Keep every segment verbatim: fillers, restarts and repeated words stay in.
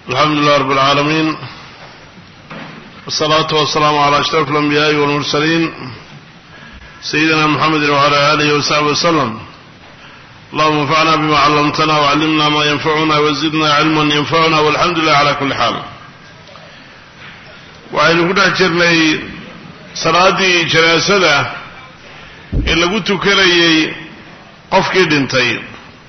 الحمد لله رب العالمين، والصلاة والسلام على أشرف الأنبياء والمرسلين سيدنا محمد وعلى آله وصحبه وسلم. اللهم انفعنا بما علمتنا وعلمنا ما ينفعنا وزدنا علما ينفعنا، والحمد لله على كل حال. وعين كنا جرني صلاة جنازة إلا قلت كلي قفك دنتين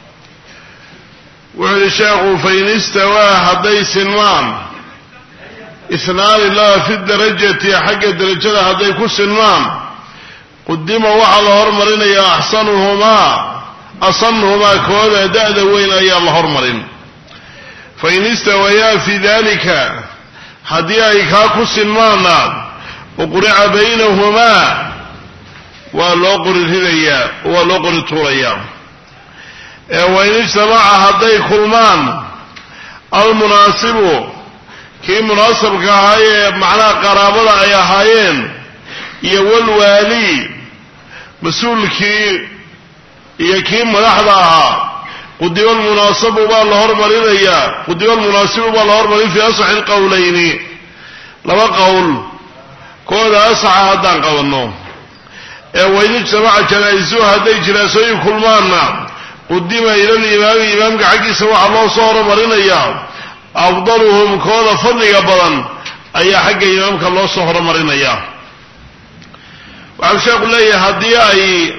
وعلى الشيخ فإن استوى هدي سنوان اثنان الله في الدرجة حق الدرجة هدي كل سنوان قدم وعلى هرمرين يا أحسنهما أصنهما كولا دادا وين يا الله هرمرين. فإن استويا في ذلك هدي أيكاكو سنوان وقرع بينهما ولوقر الهدية ولوقر التورية. وإن اجتمع هدي خلمان المناسب كي مناسب كهاي معنى قرابة أي هايين يول والي مسؤول كي يكي ملاحظها قديو المناسب بالهور مرينيا قديو المناسب بالهور مرين في أصح القولين لما قول كون أصح هدان قولناه. وإن اجتمع جنائزو هدي جناسوي خلمان قدم إلى الإمام إمام حقي سواء الله صار مرينيا أفضلهم كون فضل بدن أي حق إمامك الله صار مرينيا. وعن شيخ الله هدي أي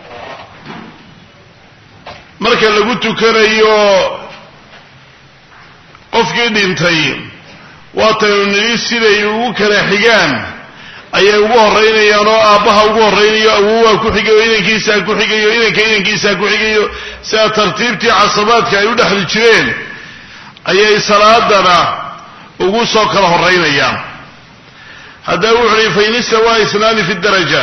marka lagu tukanayo qofkii dhintay waa tan siday ugu kala xigaan ayay ugu horeynayaan oo aabaha ugu horeynayo awoowa ku xigayo inankiisa ku xigayo inanka inankiisa ku xigayo sida tartiibtii casabaadka ay u dhaxli jireen ayay salaadana ugu soo kala horeynayaan. hada wuxuu faynisa waa isnaani fi daraja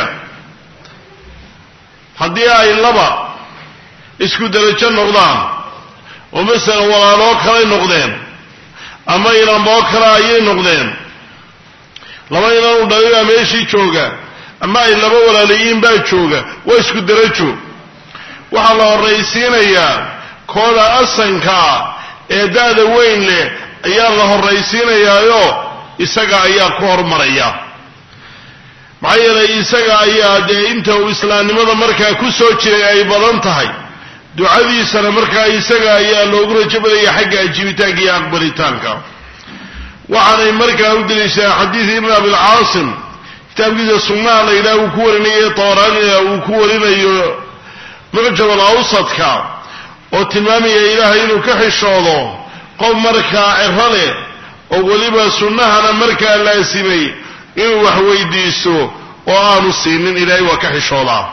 hadii ay laba isku darajo noqdaan oo mesela walaaloo kale noqdeen ama inanboo kale ayay noqdeen laba inan u dhalay meeshii jooga ama ay laba walaalayiin baa jooga waa isku darajo. waxaa la horraysiinayaa kooda asanka ee daada weyn leh ayaa la horraysiinayaayo isaga ayaa ku hormaraya maxaa yeelay isaga ayaa dee inta uu islaamnimada markaa ku soo jiray ay badan tahay ducadiisana markaa isaga ayaa loogu rajabalaya xagga ajibitaanka iyo aqbalitaanka. waxaanay markaa u daliishaa xadiid ibn abilcaasim kitaabkiisa sunnaha la yidhaha uu ku warinayo tawraanina uu ku warinayo mucjam alawsadka oo tilmaamaya ilaahay inuu ka xishoodo qof markaa ciro leh oo weliba sunnahana markaa laasimay inuu wax weydiisto oo aanu siinin ilaahay waa ka xishoodaa.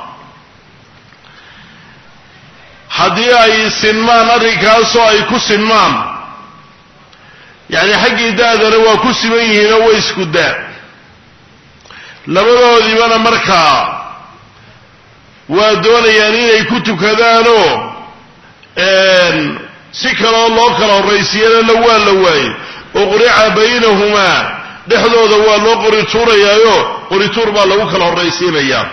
haddii ay sinmaan arrinkaasoo ay ku sinmaan yacni xaggii da-dana waa ku siman yihiinoo way isku daa labadoodiibana markaa waa doonayaan inay ku tukadaanoo si kaloo loo kala horraysiiyana waa la waaye oo qurica baynahumaa dhexdooda waa loo qorituurayaayo qorituur baa lagu kala horraysiinayaa.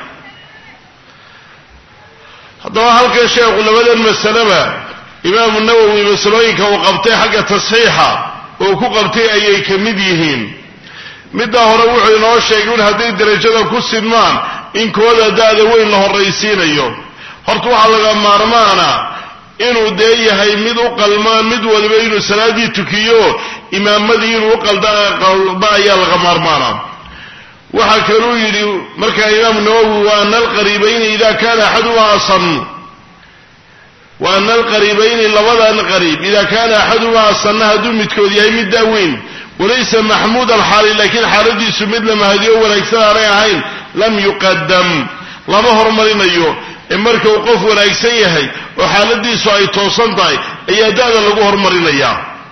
haddaba halkan sheekhu labadan masaleba imaamu nawowi masalooyinka uu qabtay xagga tasxiixa oo ku qabtay ayay ka mid yihiin. midda hore wuxuu inoo sheegay in hadday darajada ku sinmaan in kooda da-da weyn la horraysiinayo. horta waxaa laga maarmaana inuu dee yahay mid u qalmaa mid waliba inuu salaaddii tukiyo imaamadii inuu u qalda ayaa laga maarmaana. waxaa kaluu yidhi markaa imaamu nawowi wa ana alqariibayni ida kana axadumaa asan wa ana alqariibayni labadan qariib ida kana axadumaa asanna hadduu midkood yahay mid daaweyn walaysa maxmuud alxaali laakiin xaaladiisu mid la mahadiyo wanaagsan aanay ahayn lam yuqadam lama hormarinayo ee marka uu qof wanaagsan yahay oo xaaladiisu ay toosan tahay ayaa da-da lagu hormarinayaa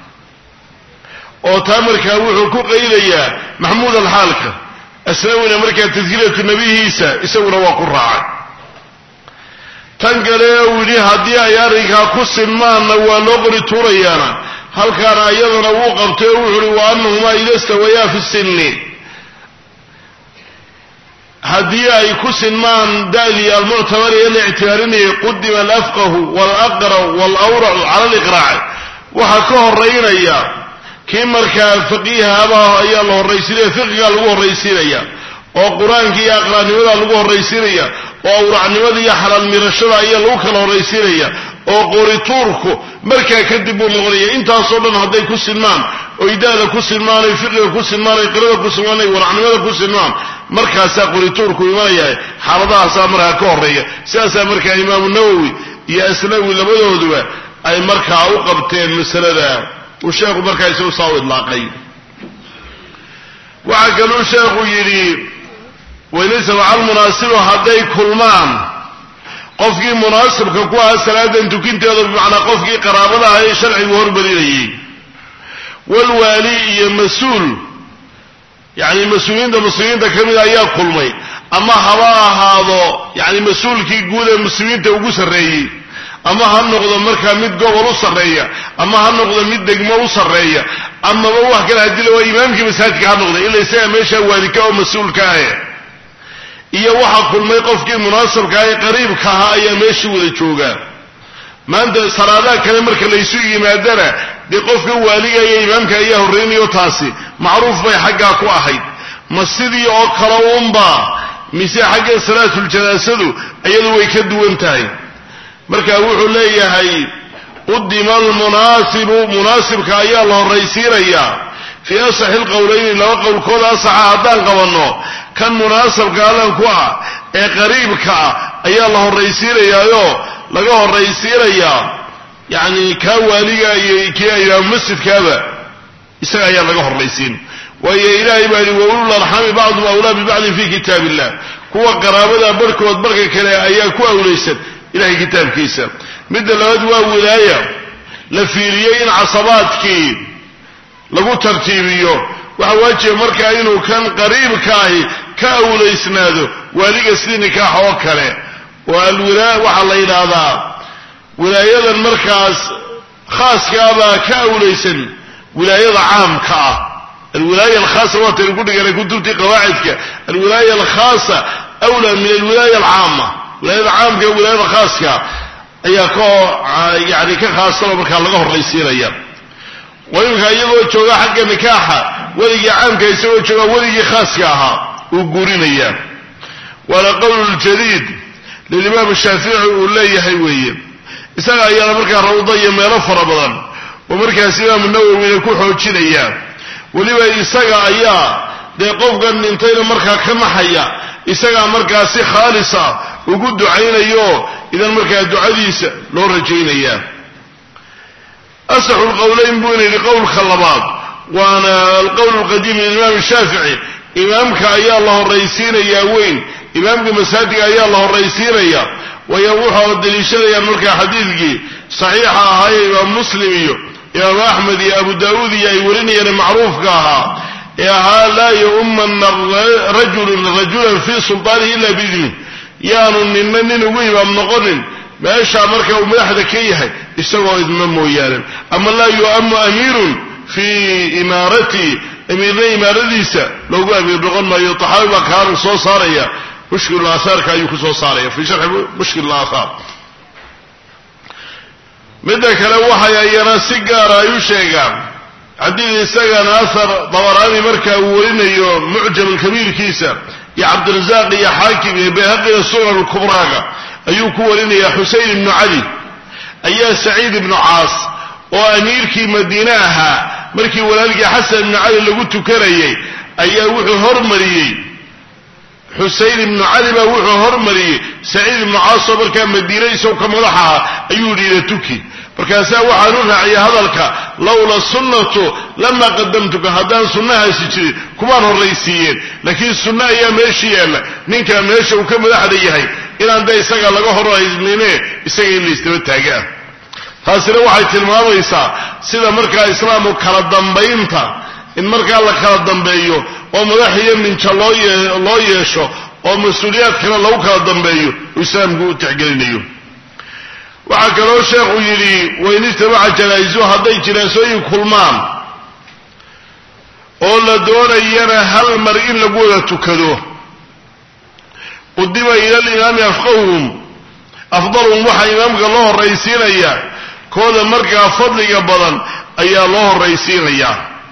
oo taa markaa wuxuu ku qaydayaa maxmuud alxaalka asnawina markaa tadkiratu nabihiisa isaguna waa ku raacay. tan kale uu yidhi haddii ay arrinkaa ku sinmaanna waa loo qori tuurayaana halkaana iyadana wuu qabtay oo wuxu uhi wa annahumaa ida stawayaa fi sinni haddii ay ku sinmaan da-dii almuctabari ee la ictibaarinayay qudima alafqahu waalaqra waalawracu cala aliqraaci waxaa ka horeynaya kii markaa faqiihaba ayaa la horraysiinaya fiqiga lagu horraysiinaya oo qur-aanka iyo aqraannimada lagu horraysiinaya oo awracnimada iyo xalaal mirashada ayaa lagu kala horraysiinaya oo qorituurku markaa kadib buu noqonaya intaasoo dhan hadday ku sinmaan oo idaada ku sinmaan oy fiqiga ku sinmaan oy qirada ku sinmaan oy waracnimada ku sinmaan markaasaa qorituurku imanaya xaaladahaasaa markaa ka horreeya sidaasaa markaa imaamu nawowi iyo aslawi labadooduba ay markaa u qabteen masalada uu sheekhu markaa isagu saa u idlaaqay waxaa kaluu sheekhu yidhi waynaysa macal munaasibu hadday kulmaan qofkii munaasibka ku ahaa salaadan tukinteeda bimacnaa qofkii qaraabada aha ee sharcigu hormarinayay walwaali iyo mas-uul yacni mas-uuliyiinta muslimiinta ka mida ayaa kulmay ama haba ahaado yacni mas-uulkii guud ee muslimiinta ugu sarreeyey ama ha noqdo markaa mid gobol u sarreeya ama ha noqdo mid degmo u sarreeya amaba wax kale hadii waa imaamkii masaajidka ha noqda ila isaga meeshaa waadika oo mas-uulka ahe iyo waxaa kulmay qofkii munaasabka ah ee qariibka ahaa ayaa meeshii wada joogaa maanta salaadaha kale marka laysu yimaadana dee qofka waaliga iyo imaamka ayaa horreynayo taasi macruuf bay xaggaa ku ahayd ma sidii oo kale uunba mise xagga salaatuljanaasadu iyadu way ka duwan tahay marka wuxuu leeyahay qudima almunaasibu munaasibka ayaa la horraysiinayaa fii asaxi lqowlayni laba qowlkooda asaxa haddaan qabanno kan munaasabka allan ku ah ee qariibka ah ayaa la horraysiinayaayoo laga horraysiinayaa yacni kaa waaliga iyo kii imaam masjidkaaba isaga ayaa laga horraysiin waayo ilaahay baa yihi waulul arxami bacdum awlaa bibacdin fii kitaab illah kuwa qaraabada barhkood barka kale ayaa ku awlaysan ilahay kitaabkiisa midda labaad waa wilaaya la fiiriyey in casabaadkii lagu tartiibiyo waxaa waajiba markaa inuu kan qariibka ahi ka awlaysnaado waaliga sidii nikaax oo kale oo alwilaa waxaa la yidhaahdaa wilaayadan markaas khaaskaabaa ka awlaysan wilaayada caamka ah alwilaaya alkhaasa waataynu ku dhiganay kutubtii qawaacidka alwilaaya alkhaasa awlaa min alwilaaya alcaama wilaayada caamka ee wilaayada khaaska ayaa ka yani ka khaasaba markaa laga horraysiinaya waimka iyagoo jooga xagga nikaaxa weligii caamka isagoo jooga weligii khaaska ahaa uu guurinayaa waana qowluljadiid lilimaam shaafici uu leeyahay weeye isaga ayaana markaa rawda iyo meelo fara badan oo markaas imaamu nawowina ku xoojinaya weliba isaga ayaa dee qofkan dhintayna markaa ka naxaya isagaa markaa si khaalisa ugu ducaynayo idan markaa ducadiisa loo rajaynayaa asaxu lqowlayn buu ina yidhi qowlka labaad waana alqowl alqadiim lilimaam shaafici imaamka ayaa la horraysiinayaa weyn imaamka masaajidka ayaa la horraysiinaya waayo wuxuu daliishanayaan markaa xadiidkii saxiixa ahaa ee imaam muslim iyo imaam axmed iyo abu daawuud iyo ay warinayeen macruufka ahaa ee ahaa laa yaumana rajulun rajulan fii sultaanihi ila biidnih yaanu ninna nin ugu imaam noqonin meeshaa marka uu madaxda ka yahay isagoo idma mooyaane ama laa yu'amu amiirun fii imaarati amiirna imaaradiisa loogu amiir noqon maayo taxaawi baa kaanu soo saaraya mushkil aahaarka ayuu ku soo saaraya fii sharxi mushkil aathaar midda kale waxay ayana si gaara ay u sheegaan xadiid isagana ahar dabaraani markaa uu warinayo mucjam alkabiirkiisa iyo cabdirazaaq iyo xaakim iyo bayhaqina sunan lkubraaga ayuu ku warinaya xusein ibnu cali ayaa saciid ibnu caas oo amiirkii madiine ahaa markii walaalkii xasan ibnu cali lagu tukanayay ayaa wuxuu hormariyey xusein ibnu cali baa wuxuu hormariyey saciid ibnu caasoo markaa madiine isagoo ka madax aha ayuu yidhi ila tuki markaasaa waxaan u raaciyay hadalka lawla sunnatu lama qadamtuka haddaan sunnahaasi jirin kumaan horraysiiyeen laakiin sunno ayaa meesha yaalla ninkaa meesha uu ka madaxda yahay inaan da isaga laga horraysnine isaga in la istaba taaga ah taasina waxay tilmaamaysaa sida markaa islaamu kala dambaynta in markaa la kala dambeeyo oo madax iyo minja loo loo yeesho oo mas-uuliyaadkana lagu kala dambeeyo uu islaamku u tixgelinayo waxaa kaloo sheekhu yidhi wain ijtamaca janaa'isu hadday jinaasooyin kulmaan oo la doonayana hal mar in lagu wada tukado qudima ila alimaami afqahuhum afdaluhum waxaa imaamka loo horraysiinayaa kooda markaa fadliga badan ayaa loo horraysiinayaa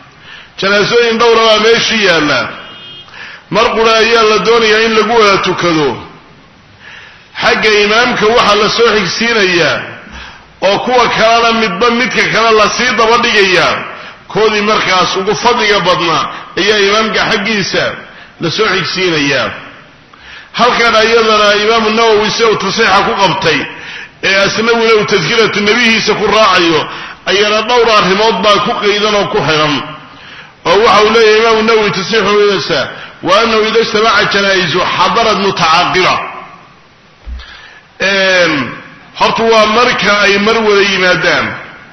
janaasooyin dhowra baa meeshii yaalla mar qura ayaa la doonayaa in lagu wada tukado xagga imaamka waxaa la soo xigsiinayaa oo kuwa kalena midba midka kale lasii daba dhigayaa koodii markaas ugu fadliga badnaa ayaa imaamka xaggiisa la soo xigsiinayaa halkan ayadana imaamu nawowi si uu tasiixa ku qabtay ee asnawina uu tadkiratu nebihiisa ku raacayo ayana dhowr arrimood baa ku qaydan oo ku xiran oo waxa uu leeyahay imaamu nawowi tasiixuisa wa annahu ida ijtamaca janaa'izu xadarat mutacaaqiba horta waa marka ay mar wada yimaadaan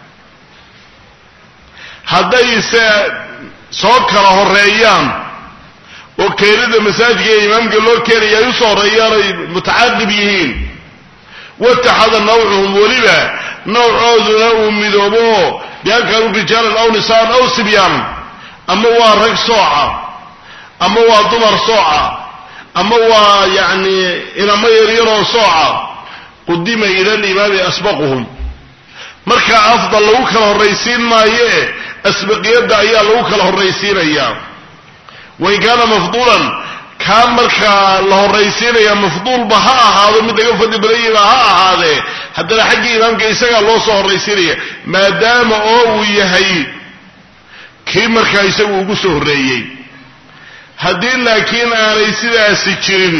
haddayse soo kala horeeyaan oo keenida masaajidka ee imaamka loo keenaya ay usoo horeeyaan ay mutacaaqib yihiin wataxada nawcuhum weliba nawcooduna uu midoobo bian kaanuu rijaalan aw nisaan aw sibyaanan ama waa rag sooca ama waa dumar sooca ama waa yacni inamo yaryaroo sooca qudima ila alimaami asbaquhum marka afdal lagu kala horraysiin maaye asbaqiyadda ayaa lagu kala horraysiinayaa wain kaana mafduulan kaa markaa la horraysiinaya mafduulba ha ahaado mid laga fadli badanyaba ha ahaadee haddana xaggii imaamka isagaa loo soo horraysiinaya maadaama oo uu yahay kii markaa isagu ugu soo horreeyey haddii laakiin aanay sidaasi jirin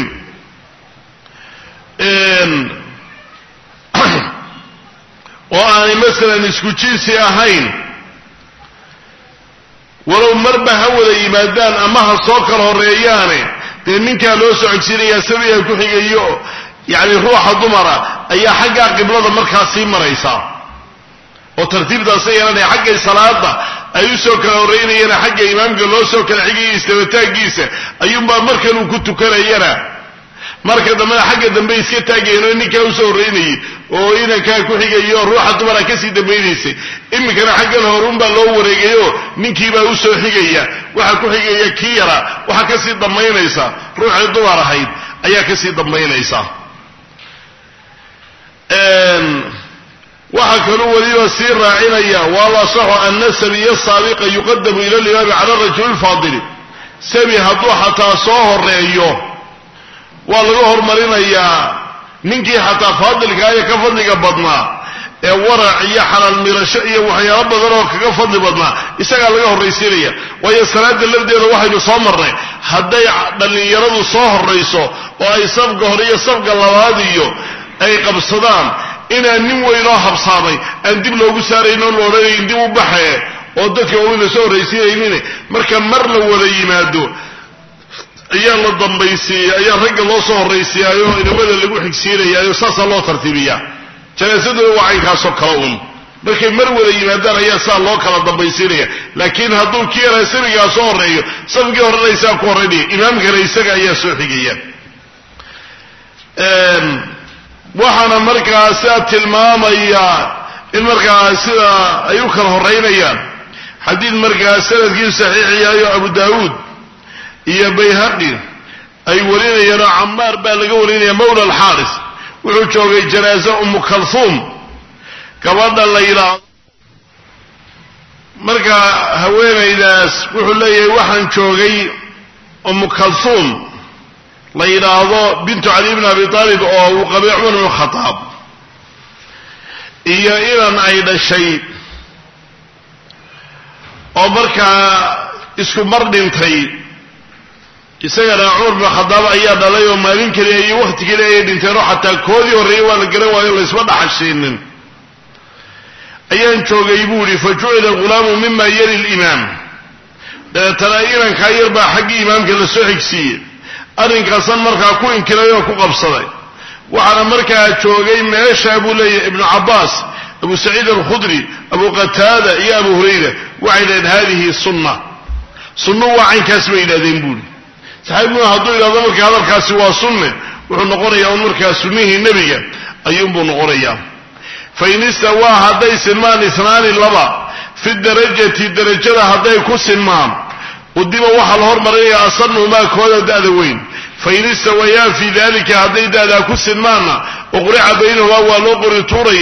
oo aanay masalan isku jinsi ahayn walow marba ha wada yimaadaan ama ha soo kala horreeyaane dee ninkaa loo soo cogsiinayaa sabiga ku xigayo yacni ruuxa dumara ayaa xaggaa qiblada markaa sii maraysa oo tartiibtaasa yeelanaya xaggay salaada ay u soo kala horreynayana xagga imaamka loo soo kala xigaya istabataaggiisa ayuunbaa markan uu ku tukanayana marka dambena xagga dambe iska taagayeen oo ninkaa usoo horreynayay oo inankaa ku xigayo ruuxa dumara kasii dambaynaysay iminkana xaggan horuunbaa loo wareegayo ninkiibaa usoo xigaya waxa ku xigaya kii yara waxaa kasii dambaynaysa ruuxii dumar ahayd ayaa kasii dambaynaysa waxaa kaluu weliba sii raacinaya waala saxu ana sabiya saabiqa yuqadamu ila limaami cala rajuli lfaadili sabi hadduu xataa soo horeeyo waa laga hormarinayaa ninkii xataa faadilka ee ka fadliga badnaa ee warac iyo xalaal mirasho iyo waxyaalo badan oo kaga fadli badnaa isagaa laga horraysiinaya waayo salaada lafdeeda waxaynu soo marnay hadday dhallinyaradu soo horrayso oo ay safka hore iyo safka labaad iyo ay qabsadaan inaan nin weynoo habsaamay aan dib loogu saarayno la odhanayn dib u baxee oo dadka waaweyn la soo horraysiinaynin marka mar la wada yimaado ayaa la dambaysiiyey ayaa ragga loo soo horraysiiyaayo inamada lagu xigsiinayaayo saasaa loo tartiibiyaa janaasaduna waa caynkaasoo kale un markay mar wada yimaadaan ayaa saa loo kala dambaysiinaya laakiin hadduu kii yaraa sabigaa soo horreeyo safkii horena isaga ku horraynaya imaamkana isaga ayaa soo xigaya waxaana markaa sidaa tilmaamaya in markaa sida ay u kala horraynayaan xadiid markaa sanadkii saxiixiyaayo abu daawuud iyo bayhaqi ay warinayaanoo camaar baa laga warinaya mawla alxaaris wuxuu joogay janaaso umu kalhuum gabadha la yidhaahdo marka haweenaydaas wuxuu leeyahay waxaan joogay umu kalhuum la yidhaahdo bintu cali bn abi aalib oo uu qabay cumar bnu khataab iyo inan ay dhashay oo markaa isku mar dhintay isagana cumar bnu khadaab ayaa dhalay oo maalin keliya iyo wakhti keliya ayay dhinteenoo xataa koodii horreeyey waa la garan waayo laysma dhaxashiinin ayaan joogay buu ihi fa jucila ghulaamu mima yali limaam dabeetana inankaa yar baa xaggii imaamka la soo xigsiiyey arrinkaasan markaa ku inkiray oo ku qabsaday waxaana markaa joogay meeshaa buu leeyahay ibnu cabbaas abu saciid alkhudri abu qataada iyo abu hurayra waxay dhaheen haadihi sunna sunnu waa caynkaas bay yidhahdeen buuhi saxaabiguna hadduu yidhahdo marka hadalkaasi waa sunne wuxuu noqonayaa un markaa sunnihii nebiga ayuunbuu noqonayaa fain istawaa hadday sinmaan isnaani laba fi darajati darajada hadday ku sinmaan qudima waxaa la hormarinayaa asanuhumaa kooda da'da weyn fain istawayaa fii dalika hadday da'daa ku sinmaanna uqrica baynahumaa waa loo qori tuuraya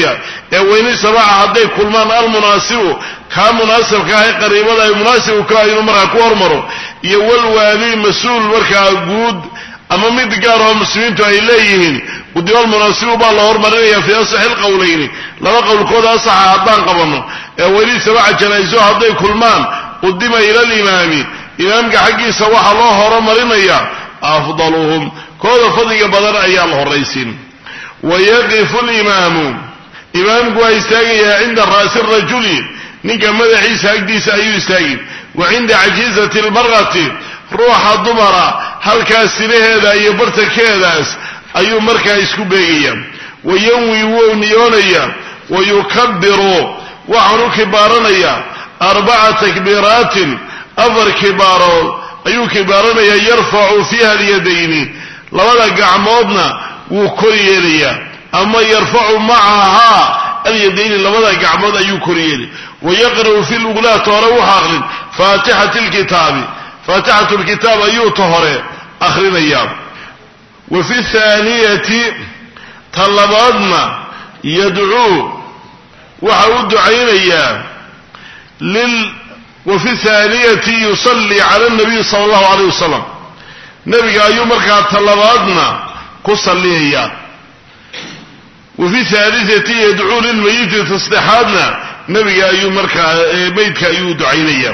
وين سبعة هدي كل من المناسب كان مناسب كاي قريبا مناسب كاي مرة كورمرو يول والي مسؤول مركا جود أما مد جاره مسلمين تايليهن وديول مناسب بالله مرة في أصح القولين لما قول كود أصح عطان قبنا وين سبعة جنازة هدي كل من قدم إلى الإمام إمام حقي سواح الله رمرنا أفضلهم كود فضي بدر أيام الرئيسين ويقف الإمام إمام قويستاقيا عند رأس الرجل نيكا مدحي ساقدي سايو يستاقي وعند عجيزة المرأة روح الضمرة هل كاسره هذا يبرتك هذا أيو مركا يسكو بيغيا وينوي ونيونيا ويكبر وعنو كبارنيا أربع تكبيرات أفر كبار أيو كبارنيا يرفع فيها اليدين لولا قعمودنا وكريليا أما يرفع معها اليدين لولا قعمود أيو كريلي ويقرأ في الأولى تروح أخرين فاتحة الكتاب فاتحة الكتاب أيو طهر أخرين أيام وفي الثانية طلباتنا يدعو وحود عينيا لل وفي الثانية يصلي على النبي صلى الله عليه وسلم نبي أيو مركع طلباتنا قصلي إياه وفي الثالثة يدعو للميت تصلحاتنا نبي أيو مركع بيتك أيو دعينيا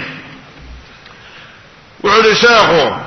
وعلى شاخه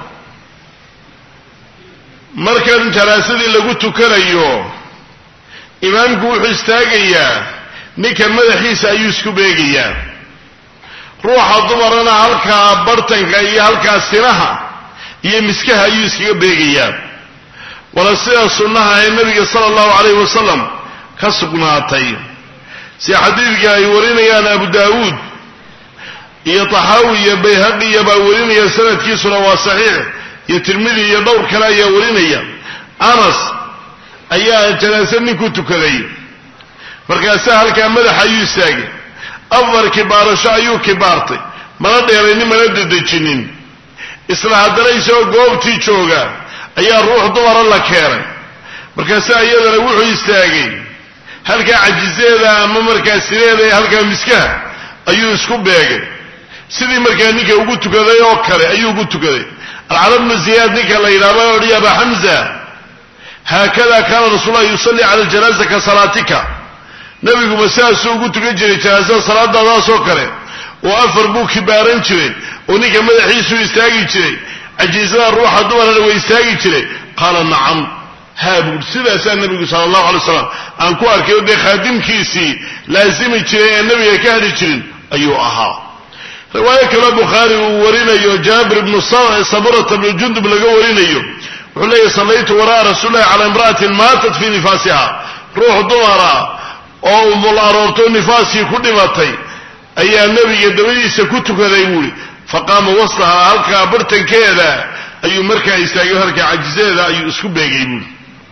مركع جلاسدي اللي قلت كريو إمامك وحستاقيا نيكا مدحيس أيو سكبيقيا روح الضمرنا هلكا برتنك أي هلكا سنها يمسكها أيو سكبيقيا ولسيا السنة النبي صلى الله عليه وسلم كسقناتي سي حديثك يورينيان أبو داود يطحاوي يبيهقي يباوريني سنة كيسنا وصحيح يترمذي يدور كلا يوريني أنس أيها جلسني كنت كذي فرقاسا هل كان مدح أيو ساقي أفضل كبار شايو كبارتي مرد يريني مرد دجنين إسلا هدريسا وقوبتي جوغا أيها الروح دمر الله كيرا مركاسا أيها روحه يستاقي هل كان عجزيدا أما مركاسيدا هل كان مسكها أيها اسكب بيقي سيدي مركانيك وقلت كذا يوكري أيها قلت كذا العرب من زياد نيكا ليلابا ولي أبا حمزة هكذا كان رسول الله يصلي على الجنازة كصلاتك نبيكم مساسو قلت كجري جنازة صلاة دا سوكري وأفر بو كبارن جري ونيكا مدحيسو يستاقي جري عجيزنا الروح الدولة ويستاقي جري قال نعم هابو سيدا سأل النبي صلى الله عليه وسلم أنكو أركيو دي خادم كيسي لازمي جري النبي يكهري جري أيو أها رواية كلا بخاري ورينيو جابر بن صبرة بن جندب لقو ورينيو وحلي صليت وراء رسول الله على امرأة ماتت في نفاسها روح دمرة أو ملارورتو نفاسي كل ماتي أي النبي يدوي سكوت كذا يقول فقام وسطها هلكا برتن كذا أي مركع يستاجي هلكا عجزة أي أسكوب يقول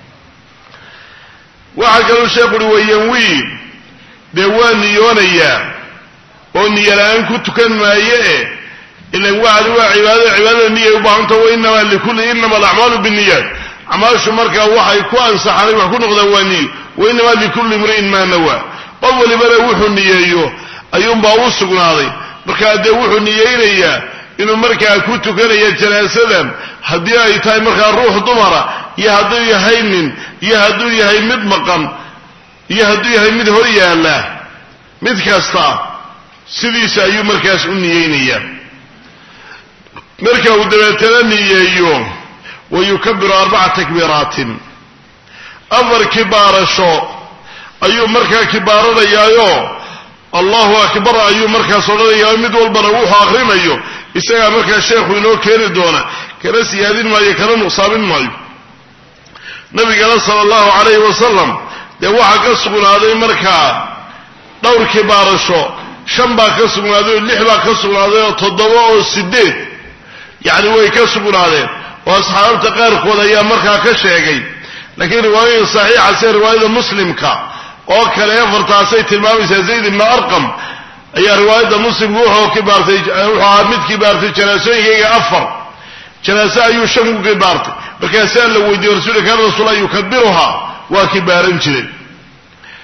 وحكى الشيخ وينوي دوان يونيا وني الآن كنت كان ما يأه إلا وعد وعبادة عبادة النية وبعنته وإنما لكل إنما الأعمال بالنيات عمال شمركة وحي كوان صحاني وحكون غدواني وإنما لكل امرئ ما نوى أول بلا وحو النية أيوه أيوم باوسكنا هذا مركا دوحو النية إليا إنه مركا كنت كان يتناسدا هديها يتاي مركا الروح ضمرة يهدو يهيمن يهدو يهيم مدمقا يهدو يهيم مدهوريا الله مدكاستا sidiisa ayuu markaas u niyeynaya marka uu dabeetana niyeeyo wayukabbiru arba'a takbiraatin afar kibaarasho ayuu markaa kibaaranayaayo allahu akbar ayuu markaas odhanayaa mid walbana wuxuu akhrinayo isagaa markaa sheekhu inoo keeni doona kana siyaadin maayo kana nuqsaamin maayo nabigana sala allahu calayhi wasalam dee waxaa ka sugnaaday markaa dhowr kibaarasho shan baa ka sugnaaday lix baa ka sugnaaday oo toddoba oo sideed yani way ka sugnaadeen oo asxaabta qaarkood ayaa markaa ka sheegay laakiin riwaayada saxiixa sida riwaayada muslimka oo kale afartaasay tilmaamaysaa zayd ibn arqam ayaa riwaayada muslim wuxuu kibaartay wuxuu mid kibaartay janaasooyinkayga afar janaasa ayuu shan ku kibaartay markaasaa la weydiiyey rasuulka kan rasuul ayuu kabiruha waa kibaaran jiray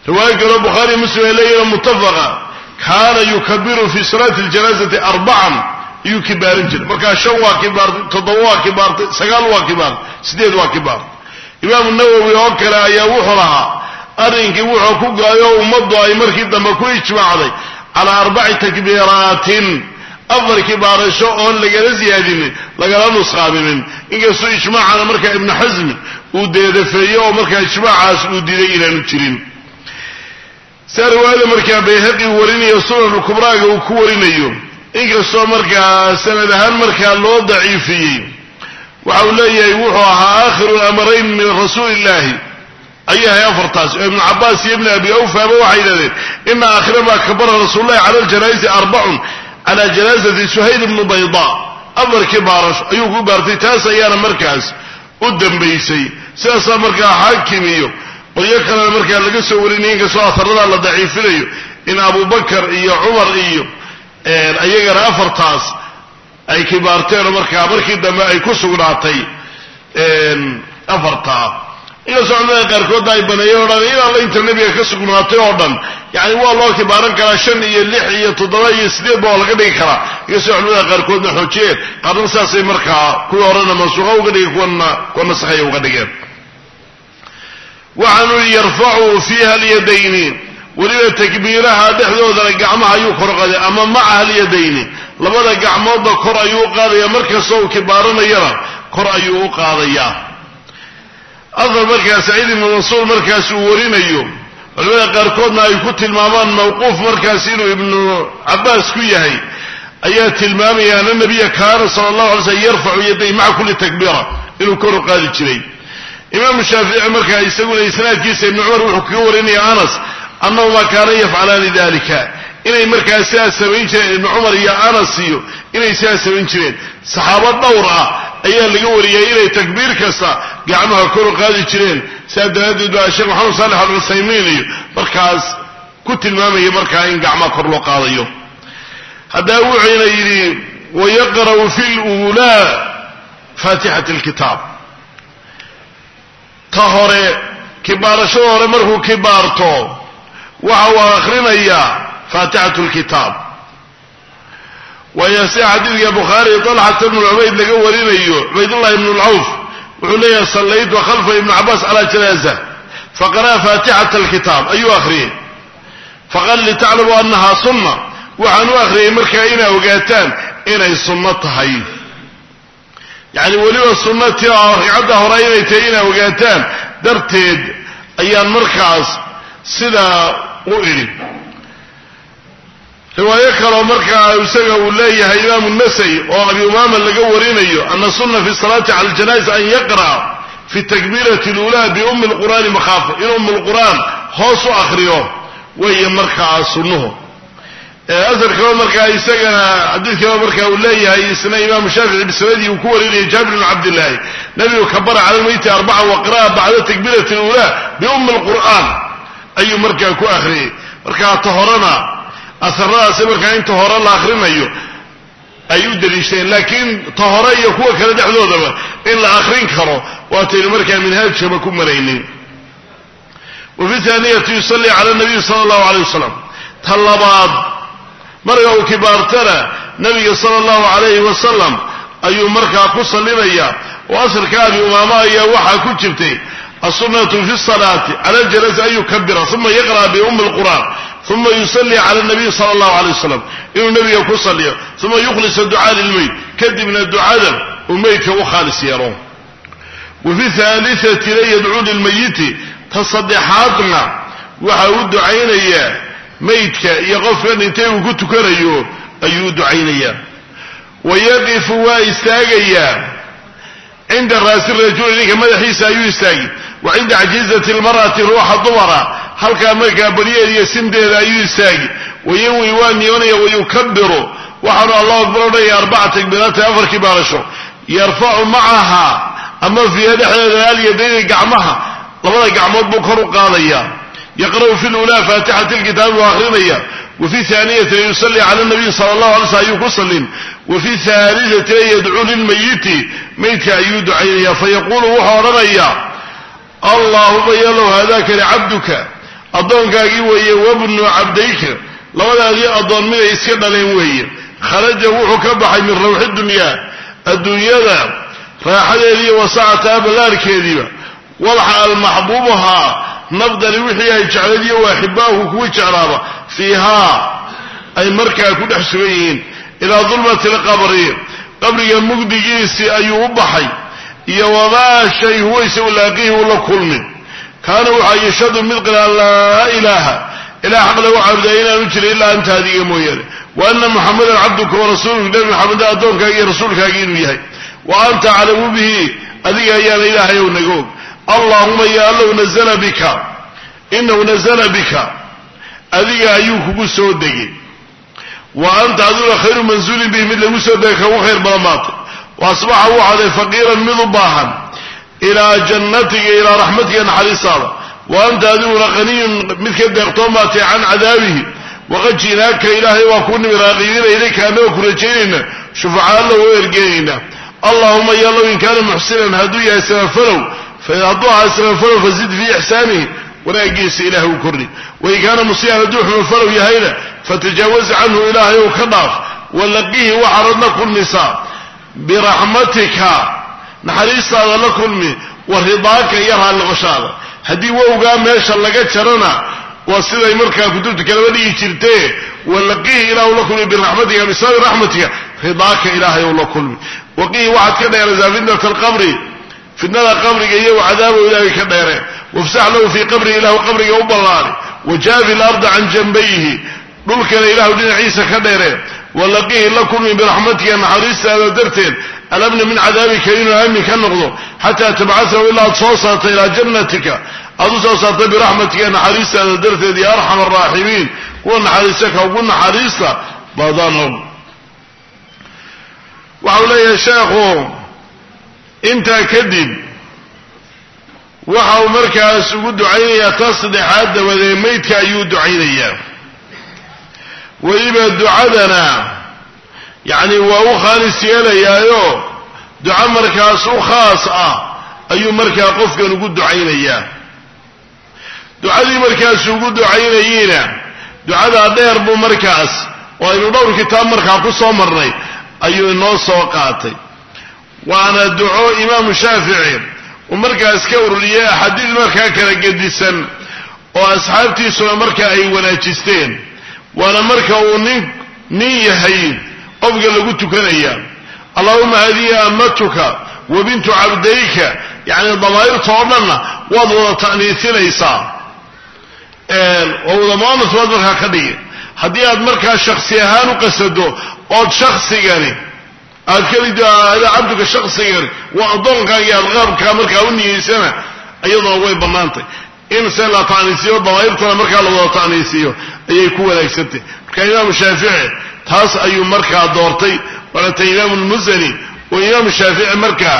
رواية البخاري مسلم إليه متفقة كان يكبر في صلاة الجنازة أربعا يكبر جل مركا شوا كبار تضوا كبار سقالوا كبار سديدوا كبار إمام النووي وكل يا وحرها أرنك وحكوا يوم مضوا أي مركب دم كويش معي على أربع تكبيرات أفضل كبار شؤون لقى زيادين لقى نسخة من إنك سو إجماع على مركب ابن حزم ودي فيه ومركب إجماع ودي إلى نشرين ساروا هذا مركب بيهقي وريني يصور الكبرى وكوريني يوم إنك سو مركب سند هالمركب لو ضعيفين وحولي يوحوا آخر الأمرين من رسول الله أيها يفرطاس ابن عباس ابن أبي أوفى بوحي ذلك إن آخر ما كبر رسول الله على الجنائز أربع على جنازة سهيل بن بيضاء أمر كبارش أيوه كبارتي تاسا يانا مركز قدام بيسي ساسا مركز حاكميو ويكنا المركز اللي قصوا ورينيين قصوا أثرنا على ضعيف ليو إن أبو بكر إيو عمر إيو أيها أفرطاس أي كبارتين مركز مركز دم أي كسو نعطي أفرطا إيو سعودنا قاركودا يبنيونا إيو الله إنت النبي كسو نعطي أوردن يعني والله كبارن كلا شن يلحي يتضوي يسديد بوالغ ديكرا إيو سعودنا قاركودا حوشير قادم ساسي مركز كل أورنا منسوغا وقدي كونا سخي وقدي وعنوا يرفعوا فيها اليدين ولذا تكبيرها دحدو ذا قعمها يخرق أما معها اليدين لبدا قعمود كر أيوقا يا مركز سو كبارنا يرى كر أيوقا يا أفضل مركز سعيد بن منصور مركز ورين أيوم ولذا قاركودنا يكون تلمامان موقوف مركز ابن عباس كيهي أيات المام يا النبي كان صلى الله عليه وسلم يرفع يديه مع كل تكبيرة إنه كر قال الشري إمام الشافعي مركز يقول إسناد كيس ابن عمر وحكورني أنس أنه ما كان يفعلان ذلك إنه مركز سياسة سبعين ابن عمر يا أنسيو إنه سياسة سبعين شرين صحابة دورة أيها اللي قولي إنه تكبير كسا قعمها كل قاضي شرين سيادة هذا الشيخ محمد صالح العثيمين مركز كنت المامي مركز إن قعمها كل قاضي هذا وعين يلي ويقرأ في الأولى فاتحة الكتاب طهر كبار شهر مرهو كبارتو وهو آخرين إياه فاتحة الكتاب ويسيح حديث يا بخاري طلحة بن العبيد لقورين أيوه عبيد الله بن العوف وعليه صليت وخلف ابن عباس على جنازة فقرأ فاتحة الكتاب أيوه آخرين فقال لتعلموا أنها سنة وعنوا آخرين مركعين وقاتان إنه السنة هاي يعني ولو السنة عده رأينا وقاتان درتيد أيام مركز سيدا وإلي رواية كرا مركز يسمى والله إمام النسي وأبي أماما اللي قورين أيوه أن السنة في الصلاة على الجنائز أن يقرأ في التكبيرة الأولى بأم القرآن مخافة إن أم القرآن خاص آخريوه وهي مركز سنه أثر كما مركز يسمى حديث كما مركز والله يسمى إمام الشافعي بالسوادي وكور إليه جابر بن عبد الله نبي كبر على الميت أربعة وقراءة بعد التكبيرة الأولى بأم القرآن أي مركز كو آخري مركز طهرنا أثرنا سمركز إن طهرنا الآخرين أيو أيو دليشتين لكن طهرنا يكوى كلا دحدو دبا إلا آخرين كرو واتي المركز من هذا شبكم مرينين وفي ثانية يصلي على النبي صلى الله عليه وسلم طلبات مركز كبارتنا نبي صلى الله عليه وسلم أيو مركز قصة لنا وأصل كان أماما يا وحا كتبتي السنة في الصلاة على الجنازة أن يكبر ثم يقرأ بأم القرآن ثم يصلي على النبي صلى الله عليه وسلم إنه النبي يقول صلي ثم يخلص الدعاء للميت كد من الدعاء وميت وخالص يرون وفي ثالثة لا يدعو للميت تصدحاتنا وحاود عينيا ميتك يغفر انتهي وقلت كريو أيود عينيا ويقف واستاقيا عند الراس الرجل لك مدحيس أيو يستاقي وعند عجيزة المرأة روح الضمرة هل كان ملكا بليا يسمده أيو يستاقي وينوي وانيوني ويكبر وحن الله أكبر لي أربعة تكبيرات أفر كبارشو يرفع معها أما في هذا الحال يدين قعمها لما قعمت بكر قاضيا يقرأ في الأولى فاتحة الكتاب وآخرين وفي ثانية يصلي على النبي صلى الله عليه وسلم يصلي وفي ثالثة يدعو للميت ميت أيود عينيا فيقول وحورنيا اللهم يلو هذاك لعبدك addoonkaagii weeye wabnu cabdayka labadaadii addoon miday iska dhaleen weeye kharaja wuxuu ka baxay min rawxi dunyaa adduunyada raaxadeediiyo wasacataha ballaarkeediiba walxa almaxbuubuhaa nafdani wixii ay jeclaydiyo waaxibaahu kuwii jeclaaba fiihaa ay markaa ku dhex sugan yihiin ilaa dulmati alqabri qabriga mugdigiisii ayuu u baxay iyo wamaa shay huwa isagu laaqihi uu la kulmin kaana waxaa yashhadu mid qila laa ilaaha ilaah xaq lagu caabudaaya inaanu jirin ilaa anta adiga mooyaane wa anna muxamadan cabduka warasuuluka nebi maxameda addoonkaagi iyo rasuulkaagii inuu yahay wa anta aclamu bihi adiga ayaana ilaahay ow naga og allaahuma ya allow nazla bika inahu nazla bika adiga ayuu kugu soo degay wa anta aduna khayru manzuulin bihi mid lagu soo degay kagu khayr badan maata wa asbaxa wuu caday faqiiran mid u baahan ilaa jannatiga ilaa raxmatiga naxariistaada wa anta adiguna qaniyun mid ka deeqtoo maatay can cadaabihi waqad ji'naaka ilaahay waa kuu nimi raaqibiina ilayka annagoo ku rajaynayna shufacaa alla oo ergeynayna allahuma yalow in kaana muxsinan hadduu yahay samafalow hadduu ahaa samafalow fazid fii ixsaanihi wanaagiisa ilahay u kordhi wain kaana musii'an hadduu xumafalow yahayna fatajaawaz canhu ilaahay ou ka dhaaf walaqihi waxaanad la kulmisaa biraxmatika naxariistaada la kulmi wa ridaaka iyo raalliqoshaada haddii wowgaa meesha laga jarana waa siday markaa kutubta kalaba dhigi jirtee walaqihi ilahu la kulmi biraxmatika bisababi raxmatika ridaaka ilaahay ou la kulmi waqihi waxaad ka dheeraysaa fitnata alqabri fitnada qabriga iyo cadaabow ilaahay ka dheereen wafsax lahu fii qabrihi ilahu qabriga u ballaani wajaafi larda can janbayhi dhulkana ilahu dhinaciisa ka dheereen walaqihi la kulmi biraxmatika naxariistaada darteed alabna min cadaabika inuu aamin ka noqdo xataa tabcasahu ilaa aad soo saarta ilaa jannatika aad u soo saartay biraxmatika naxariistaada darteed ya arxam araaximiin kuwa naxariista ka ugu naxariista badanow waxau leeyahay sheekhu intaa kadib waxa uu markaas ugu ducaynayaa ta saddexaad dabadeed maydka ayuu ducaynayaa weliba ducadana yacni waa u khaalis yeelayaayo duco markaas u khaas ah ayuu markaa qofkan ugu ducaynayaa ducadii markaas ugu ducaynayeyna ducadaa dheer buu markaas oo aynu dhowr kitaab markaa ku soo marnay ayuu inoo soo qaatay waana duco imaamu shaafici uu markaas ka ururiyey axaadiis markaa kala gedisan oo asxaabtiisuna markaa ay wanaajisteen waana marka uu nin nin yahay qofka lagu tukanaya allahuma hadihi amatuka wa bintu cabdayka yacni damaa'irta oo dhanna waad wada ta'niisinaysaa oo wada mu'anas waad markaa ka dhigi haddii aad markaa shaksi ahaan u qasado ood shaksigani aad kalida cabduka shaksigani waa addoonkaagii aad qaabkaa markaa u niyeysana iyaduna way bannaantay in se la ta'niisiyo damaa'irtana markaa la wada ta'niisiyo ayay ku wanaagsantay marka imaamu shaafici taas ayuu markaa doortay waana ta imaamu lmusani oo imaamu shaafici markaa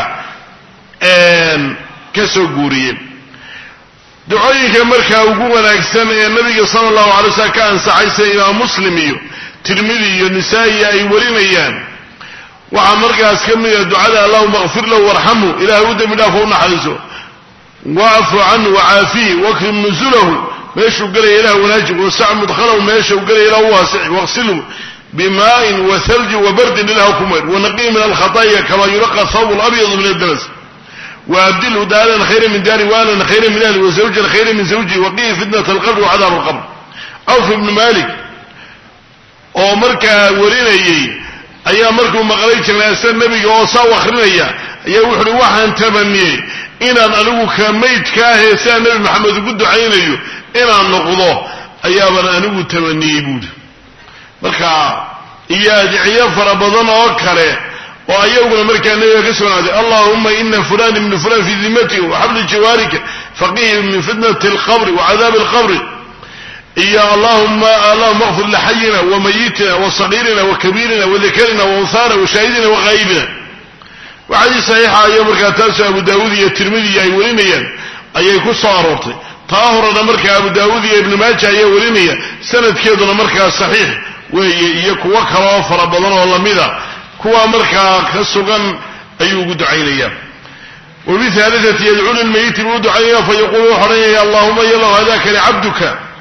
ka soo guuriyey ducooyinka markaa ugu wanaagsan ee nabiga sala allahu alay slam ka ansaxay sida imaam muslim iyo tirmidi iyo nisaa'i ay warinayaan waxaa markaas ka mida ducada allahuma kfir lahu warxamhu ilahay u dembi dhaafo u naxariiso wacfu canhu wacaafihi wakrim nusulahu meeshuu gelaya ilah wanaaji wasac mudkhalahu meeshuu gelaya ilah u waasici waqsilhu bimaa'in wa thaljin wa bardin ilah ku maydh wanaqihi min alkhataaya kama yulaqa thawb alabyadu min addanas waabdilhu daaran khayra min daari waalan khayra min ahli wazawjan khayra min zawjihi waqihi fitnat alqabri wacadaab alqabr awf ibnu malik oo markaa warinayey ayaa markuu maqlay janaasa nebiga oo saa u akhrinaya ayaa wuxu uhi waxaan tamaniyey inaan anigu ka maydka ahee sidaa nebi maxamed ugu ducaynayo inaan noqdo ayaabaan anigu tamaniyey buuri marka iyo adiciyo fara badan oo kale oo ayaguna markaa nebiga ka sugnaaday allahuma ina fulan ibnu fulan fii dimatika waxabli jawaarika faqihi min fitnati alqabri wacadaabi alqabri iyo allahuma allahuma kfir lixayina wamayitina wasagiirina wakabiirina wadakarina waunhaana washaahidina waghaa'ibina waxadii saxiixa ayo markaa taasu abu daawuud iyo tirmidi ay warinayaan ayay ku soo aroortay taa horena markaa abu daawuud iyo ibnu maaja ayaa warinaya sanadkeeduna markaa saxiix weeye iyo kuwo kale oo fara badan oo lamida kuwa markaa ka sugan ayuu ugu ducaynaya wabihaaliati yadcuu lilmayiti buu ducaynaya fayaquulu wuxu odhanaya allahuma yalow hadaaka licabduka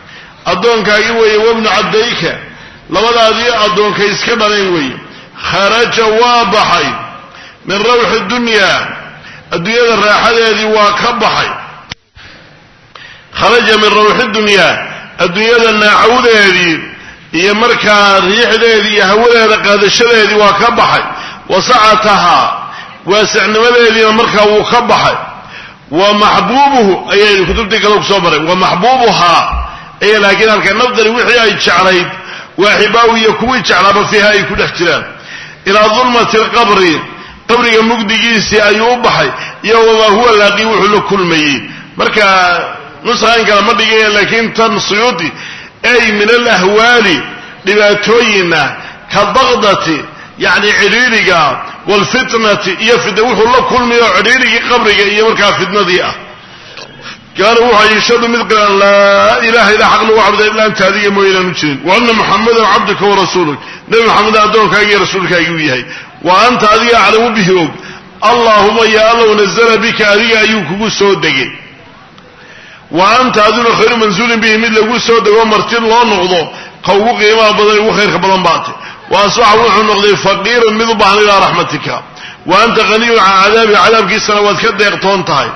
addoonkaagi weeye wabnu cabdayka labadaadii addoonka iska dhalayn weeye kharaja waa baxay min rawxi dunyaa adduunyada raaxadeedii waa ka baxay kharaja min rawxi dunyaa adduunyada naacawdeedii iyo markaa riixdeedii iyo hawadeeda qaadashadeedii waa ka baxay wasacatahaa waasicnimadeediina markaa wuu ka baxay wa maxbuubuhu ayay kutubtii kale kusoo maray wa maxbuubuhaa aya laakiin halka nafdani wixii ay jeclayd waaxibaahu iyo kuwii jeclaaba fiiha ay ku dhex jiraan ilaa dulmati alqabri qabriga mugdigiisii ayuu u baxay iyo wamaa huwa laaqii wuxuu la kulmayey marka nusqan kale ma dhigaya laakiin tan suyuudi ay min alahwaali dhibaatooyina ka baqdati yacni cidhiiriga waalfitnati iyo fidna wuxuu la kulmayo cidhiirigii qabriga iyo markaa fitnadii ah kaana wuxuu yashhadu mid qiran laa ilaha ilaa xaq lagu cabda illa anta adiga mooyaane jirin wa anna muxamadan cabduka wa rasuuluk nabi maxamed addoonkaaga iyo rasuulkaaga uu yahay wa anta adiga aclamu bihi og allaahuma ya allow nazala bika adiga ayuu kugu soo degay wa anta aduna khayru mansuulin bihi mid lagu soo dego martin loo noqdo ka ugu qiimaha badan ugu khayrka badan baate wa asbaxa wuxuu noqday faqiiran mid u baahan ilaa raxmatika wa anta haniyun can cadaabi cadaabkiisana waad ka deeqtoon tahay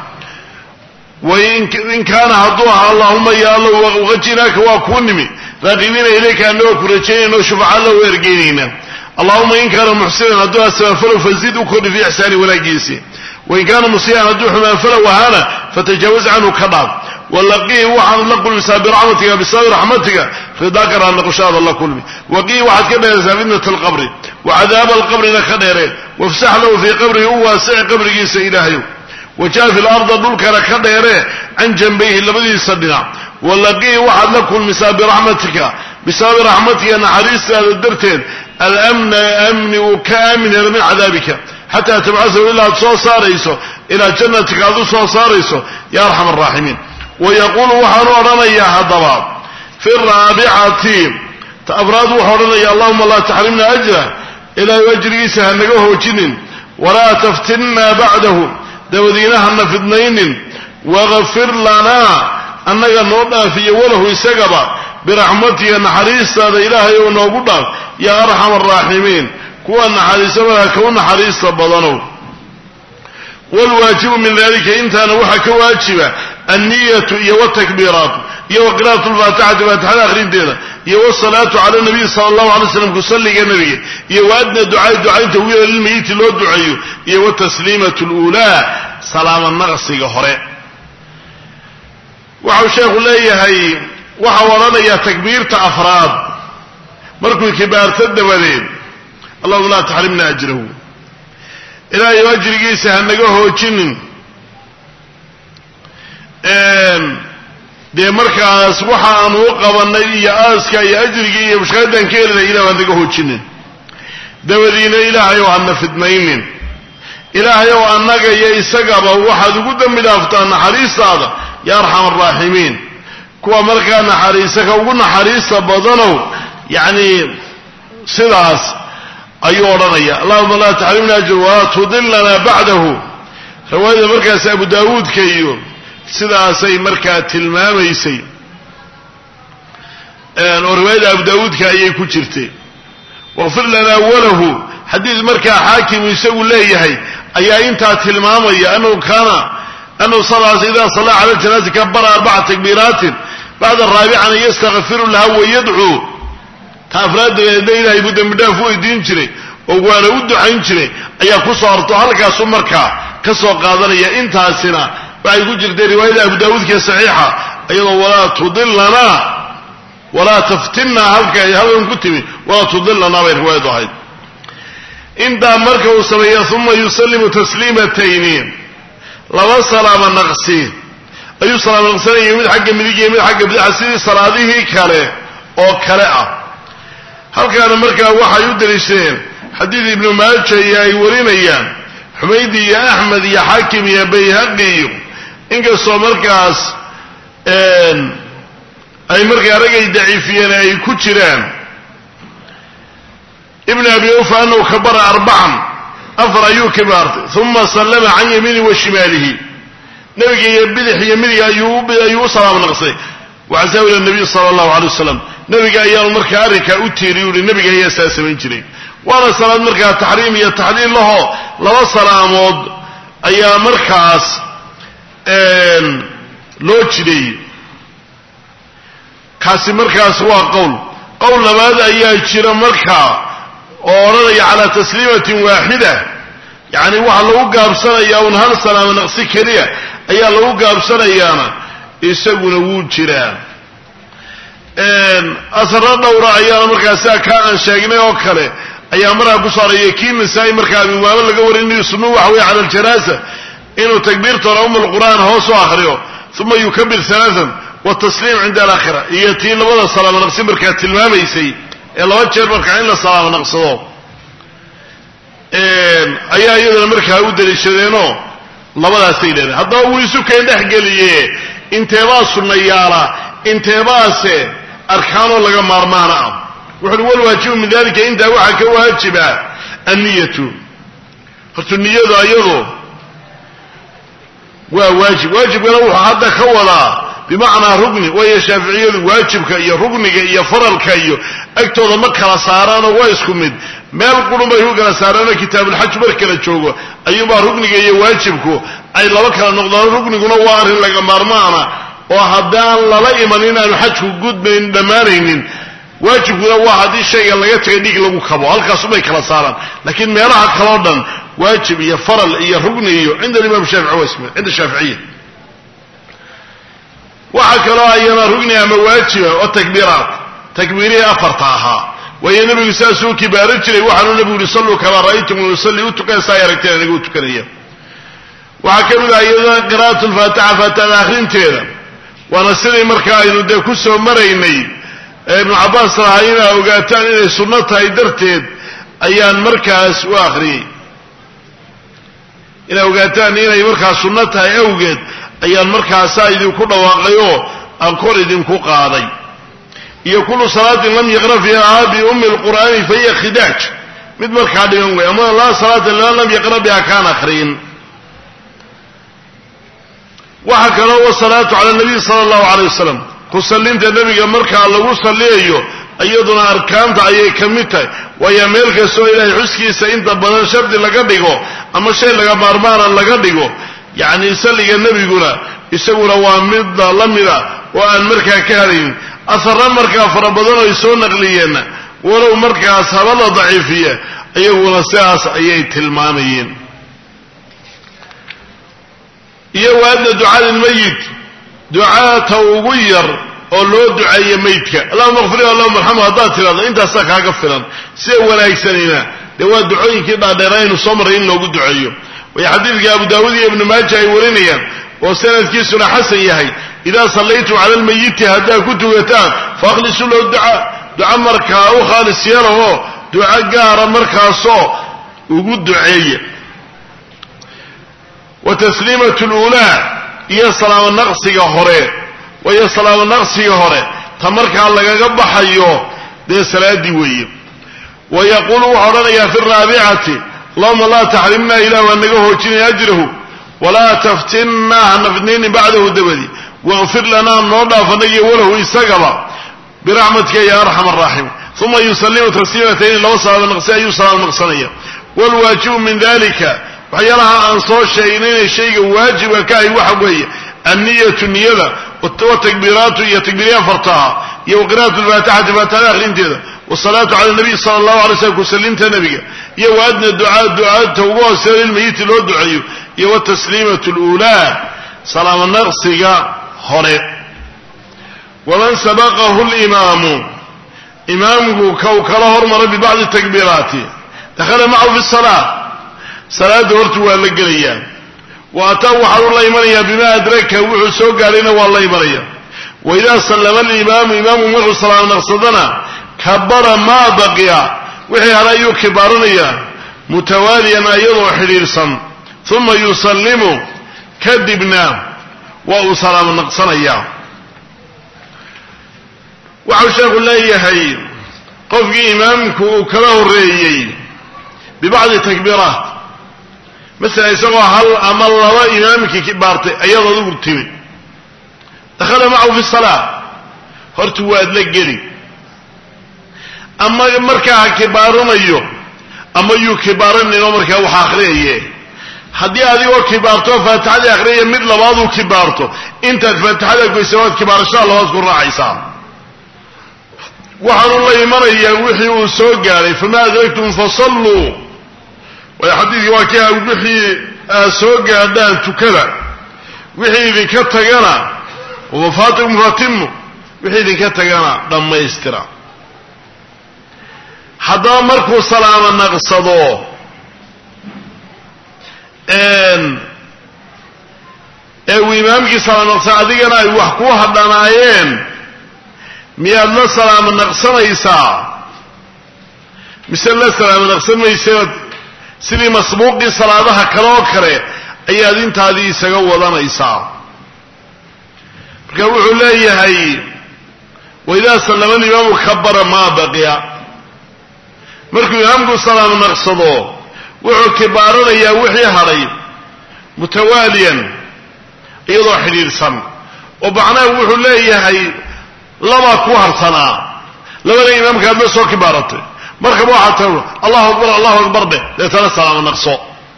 wain kaana hadduu ahaa allahuma ya allow waqajinaaka waa kuu nimi raaqibiina ilayka anagoo ku rajaynayno shufaca lahu ergeynayna allahuma in kaana muxsinan hadduu asmaanfalow fazid u kordhi fii ixsaani wanaagiisii wain kaana musii'an hadduu xumaanfalow ahaana fatajaawaz canhu ka dhaaf walaqihi waxaad la kulmisaa biraxmatika bisababi raxmatika ridaaka raanaqushaada la kulmi waqihi waxaad ka dheeraysaa fitnata alqabri wacadaaba alqabrina ka dheeree wafsax lahu fii qabrihi u waasici qabrigiisa ilaahayow wajaafi larda dhulkana ka dheeree can janbayhi labadiisa dhinac walaqihi waxaad la kulmisaa biraxmatika bisababi raxmatika naxariistaada darteed alamna amni uu ka aamin helo min cadaabika xataa tabcasahu ilaa aad soo saarayso ilaa jannatika aad u soo saarayso ya arxam araaximiin wayaquulu waxaanu odhanayaa haddaba fi raabicati ta afraad wuxuu odhanaya allahuma laa taxrimna ajra ilaahay ajrigiisa hanaga hoojinin walaa taftinna bacdahu dabadiina hana fidnaynin wagfir lanaa annaga noo dhaafiyo walahu isagaba biraxmatika naxariistaada ilaahay oo noogu dhaaf yaa arxam araaximiin kuwa naxariisa markaa kau naxariista badanow waalwaajibu min dalika intaana waxaa ka waajiba anniyatu iyo wtakbiiraatu iyo wa qira'atu lfaatixati faatixada akhrinteeda iyo wasalaatu cala nabiyi sala allahu alay slam kusalliga nebiga iyo wa adna ducaay ducaynta ugu yeela lilmayiti loo duceeyo iyo watasliimatu luulaa salaama naqsiga hore waxau sheekhu leeyahay waxau odhanayaa takbiirta afraad markuu kibaarto dabadeed allahuma laa taxrimna ajrahu ilaahay ajrigiisa hanaga hoojinin dee markaas waxaanu u qabanay iyo aaska iyo ajrigii iyo mushkaadan ka helinay ilah hanaga hoojinin dabadiina ilaahay oo hana fidnaynin ilaahay oo annaga iyo isagaba waxaad ugu dambi dhaaftaa naxariistaada ya arxam araaximiin kuwa markaa naxariisa ka ugu naxariista badanow yacni sidaas ayuu odhanaya allahuma laa taxrimna ajra walaa tudilana bacdahu riwaayada markaas abu daawuudka iyo sidaasay markaa tilmaamaysay oo riwaayada abu daawuudka ayay ku jirtay waqfir lanaa walahu xadiid markaa xaakimu isagu leeyahay ayaa intaa tilmaamaya anahu kaana anahu salaas idaa sallaa cala ljanaasi kabara arbaca takbiiraatin bacda raabicana yastakfiru laha wayadcuu ta afraaddeeda ilaahay buu dembi dhaaf u weydiin jiray oo waana u ducayn jiray ayaa ku soo horto halkaasu markaa ka soo qaadanaya intaasina waxay ku jirtay riwaayada abu daawuudka saxiixa iyadoo walaa tudilana walaa taftinna halka halkan ku timi walaa tudilana bay riwaayadu ahayd intaa marka uu sameeya uma yusallimu tasliimatayni laba salaama naqsi ayuu salaama naqsanaya mid xagga midig iyo mid xagga bidix sidii salaadihii kale oo kale ah halkaana markaa waxay u daliishadeen xadiid ibnu maaja iyo ay warinayaan xumaydi iyo axmed iyo xaakim iyo bayhaqi iyo inkastoo markaas ay markaa ragay daciifiyeen ay ku jiraan ibn abi ufa anahu kabara arbacan afar ayuu kibaartay uma sallama can yamiini wa shimaalihi nabiga iyo bidix iyo midig ayuu ayuu u salaam naqsay وعزاه إلى النبي صلى الله عليه وسلم نبي أيام مركا أركا أتيري ونبي هي ساسة من جري وانا صلاة مركا تحريم هي تحليل له لو صلاة أيام مركاس لو جري كاسي مركاس هو قول قول ماذا أيام جرى مركا ورضي على تسليمة واحدة يعني واحد لو قاب سنة يا هل سنة من نقصي كريه أيام لو قاب سنة يانا يسوون وود جرى أسرار دورة أيام مركزها كان شاقنا وكله أيام مرة قصار يكين نساء مركز بمعامل لقور إنه يصنوا وحوي على الجنازة إنه تكبير ترى أم القرآن هو سواخره ثم يكبر ثلاثا والتسليم عند الآخرة يأتين لبدا الصلاة ونقصي مركز تلمام يسي إلا وجه مركزين للصلاة ونقصه أيها أيضا مركز أود للشدينو لبدا سيدنا هذا هو يسوك يندح قليه انتباس النيارة انتباس أركانه لغا مارمانا وحلو الواجب من ذلك عند وحك واجبا النية قلت النية أيضا وواجب واجب لو حتى خولا بمعنى ركن وهي شافعية واجبك يا ركنك يا فرلك يا أكتوض مكة صارانا وايسكمد ما يقولون بيهوك صارانا كتاب الحج بركة جوجو أيما ركنك يا واجبك أي لوكلا نقدر ركنك نوار لغا مارمانا وحدان لا إيماننا الحج وجود بين دمارين واجب هو واحد الشيء اللي يتغنيك لو كبو هلكاس ما كلا صاران لكن ميراها كلودن واجب يا فرل يا ركن عند الإمام الشافعي واسمه عند الشافعية وحكلا أيما ركن أما واجب والتكبيرات تكبيرية أفرطاها وهي نبي ساسو كبار الجري وحنو نبي يصلوا كما رأيتم يصلي وتكن سايرتين نقول تكنية وحكمنا أيضا قراءة الفاتحة فاتحة آخرين تيرا ونسلي مركاين ودي كسو مريني ابن عباس رأينا وقاتان إلي سنتها يدرتين أيان مركز وآخرين إلي وقاتان إلي مركز سنتها يوجد أيان مركز سايد وكل واقعيو أنكور إذن كقاضي هي كل صلاة لم يقرأ فيها بأم القرآن فهي خداج مثل مركز يوم أما لا صلاة لم يقرأ بها كان آخرين وحكى له الصلاة على النبي صلى الله عليه وسلم كسلمت النبي مركع الله صليه أيضنا أركانت أي كميته ويا ملك سويله حسكي سين تبان شرط لقديقه أما شيء لقى مرمانا لقديقه يعني يسلي النبي يقوله يسوي روامد لمدا وأن مركع كهرين أثر مركع فربضنا يسون نقليين ولو مركع أصحاب ضعيفية أيوة نساس أي تلمانيين يوأن دعاء الميت دعاء توغير oo loo duceeyo meydka Allahumma ighfir lahu Allahumma arhamhu hadaa tirada inta saaka ka filan si wanaagsanina de waa ducooyinkii dhaadheeraynu soo maray in loogu duceeyo way xadiidka Abu Daawud iyo Ibn Majah ay warinayaan oo sanadkiisuna xasan yahay ida sallaytu ala al-mayyit hadaa ku tugataan fakhlisu lahu du'a du'a markaa oo khalis yaraho du'a gaar markaasoo ugu duceeyo wa taslimatu al-ula iyo salaam naqsiga hore ويا صلاة النقص هره تمرك على جنب حيو ده صلاة ديوية ويقول وحرنا يا في الرابعة اللهم لا تحرمنا إلى ونجه وجني أجره ولا تفتنا نفنين بعده دبدي واغفر لنا النوضة فنجي وله يستقبل برحمتك يا أرحم الراحمين ثم يسلم تسليمتين لو صلاة النقص أي صلاة النقصانية والواجب من ذلك وحيرها أنصار شيئين الشيء واجب وكاي وحبوية النية النية والتكبيرات هي تكبيرية فرطها هي وقراءة الفاتحة فاتحة الانتدى والصلاة على النبي صلى الله عليه وسلم وسلمت النبي هي وأدنى الدعاء الدعاء توبه السلام الميت له الدعاء هي والتسليمة الأولى سلام النقص هرئ ومن سبقه الإمام إمامه كوكره هرمر ببعض التكبيرات دخل معه في الصلاة صلاة ورتوى اللقلية وأتوا حول الله يمنيا بما أدركه وحسوق علينا والله يمنيا وإذا سلم الإمام إمام مرح صلاة نقصدنا كبر ما بقي وحي عليه كبارنيا متواليا أيضا حريرسا ثم يسلم كذبنا وأسلام نقصنا وحشاق الله يهي قف إمامك وكره الرئيين ببعض التكبيرات مثلا يسوى هل أمر الله إمامك كبارتي أيضا ذو التمي دخل معه في الصلاة horta waad la geli ama markaa kibaaranayo ama yuu kibaaranayno markaa waxa akhriyaye haddii adigoo kibaarto faatixada akhriya mid labaad uu kibaarto intaad faatixada goysawaad kibaarasho labaad ku raacaysaa waxaan la imanayaa wixii uu soo gaaray fama adragtum fasalluu wa xadiidkii waa kii wixii soo gaadhaan tukada wixii idinka tagana wafaatikum fatimu wixii idinka tagana dhammaystira haddaba markuu salaamo naqsado ee uu imaamkii salaamo naqsa adigana ay wax ku hadhanaayeen miyaad la salaamo naqsanaysaa mise la salaamo naqsan mayseed sidii masbuuqii salaadaha kale oo kale ayaad intaadii isaga wadanaysaa marka wuxuu leeyahay waidaa sallama alimaamu kabara maa baqiya markuu imaamku salaamo naqsado wuxuu kibaaranayaa wixii hadhay mutawaaliyan iyadoo xidhiidhsan oo macnaha wuxuu leeyahay laba ku harsanaa labada imaamka aad la soo kibaaratay markaba waxaad tahay allahu akbar allahu akbar dheh deetana salaamo naqso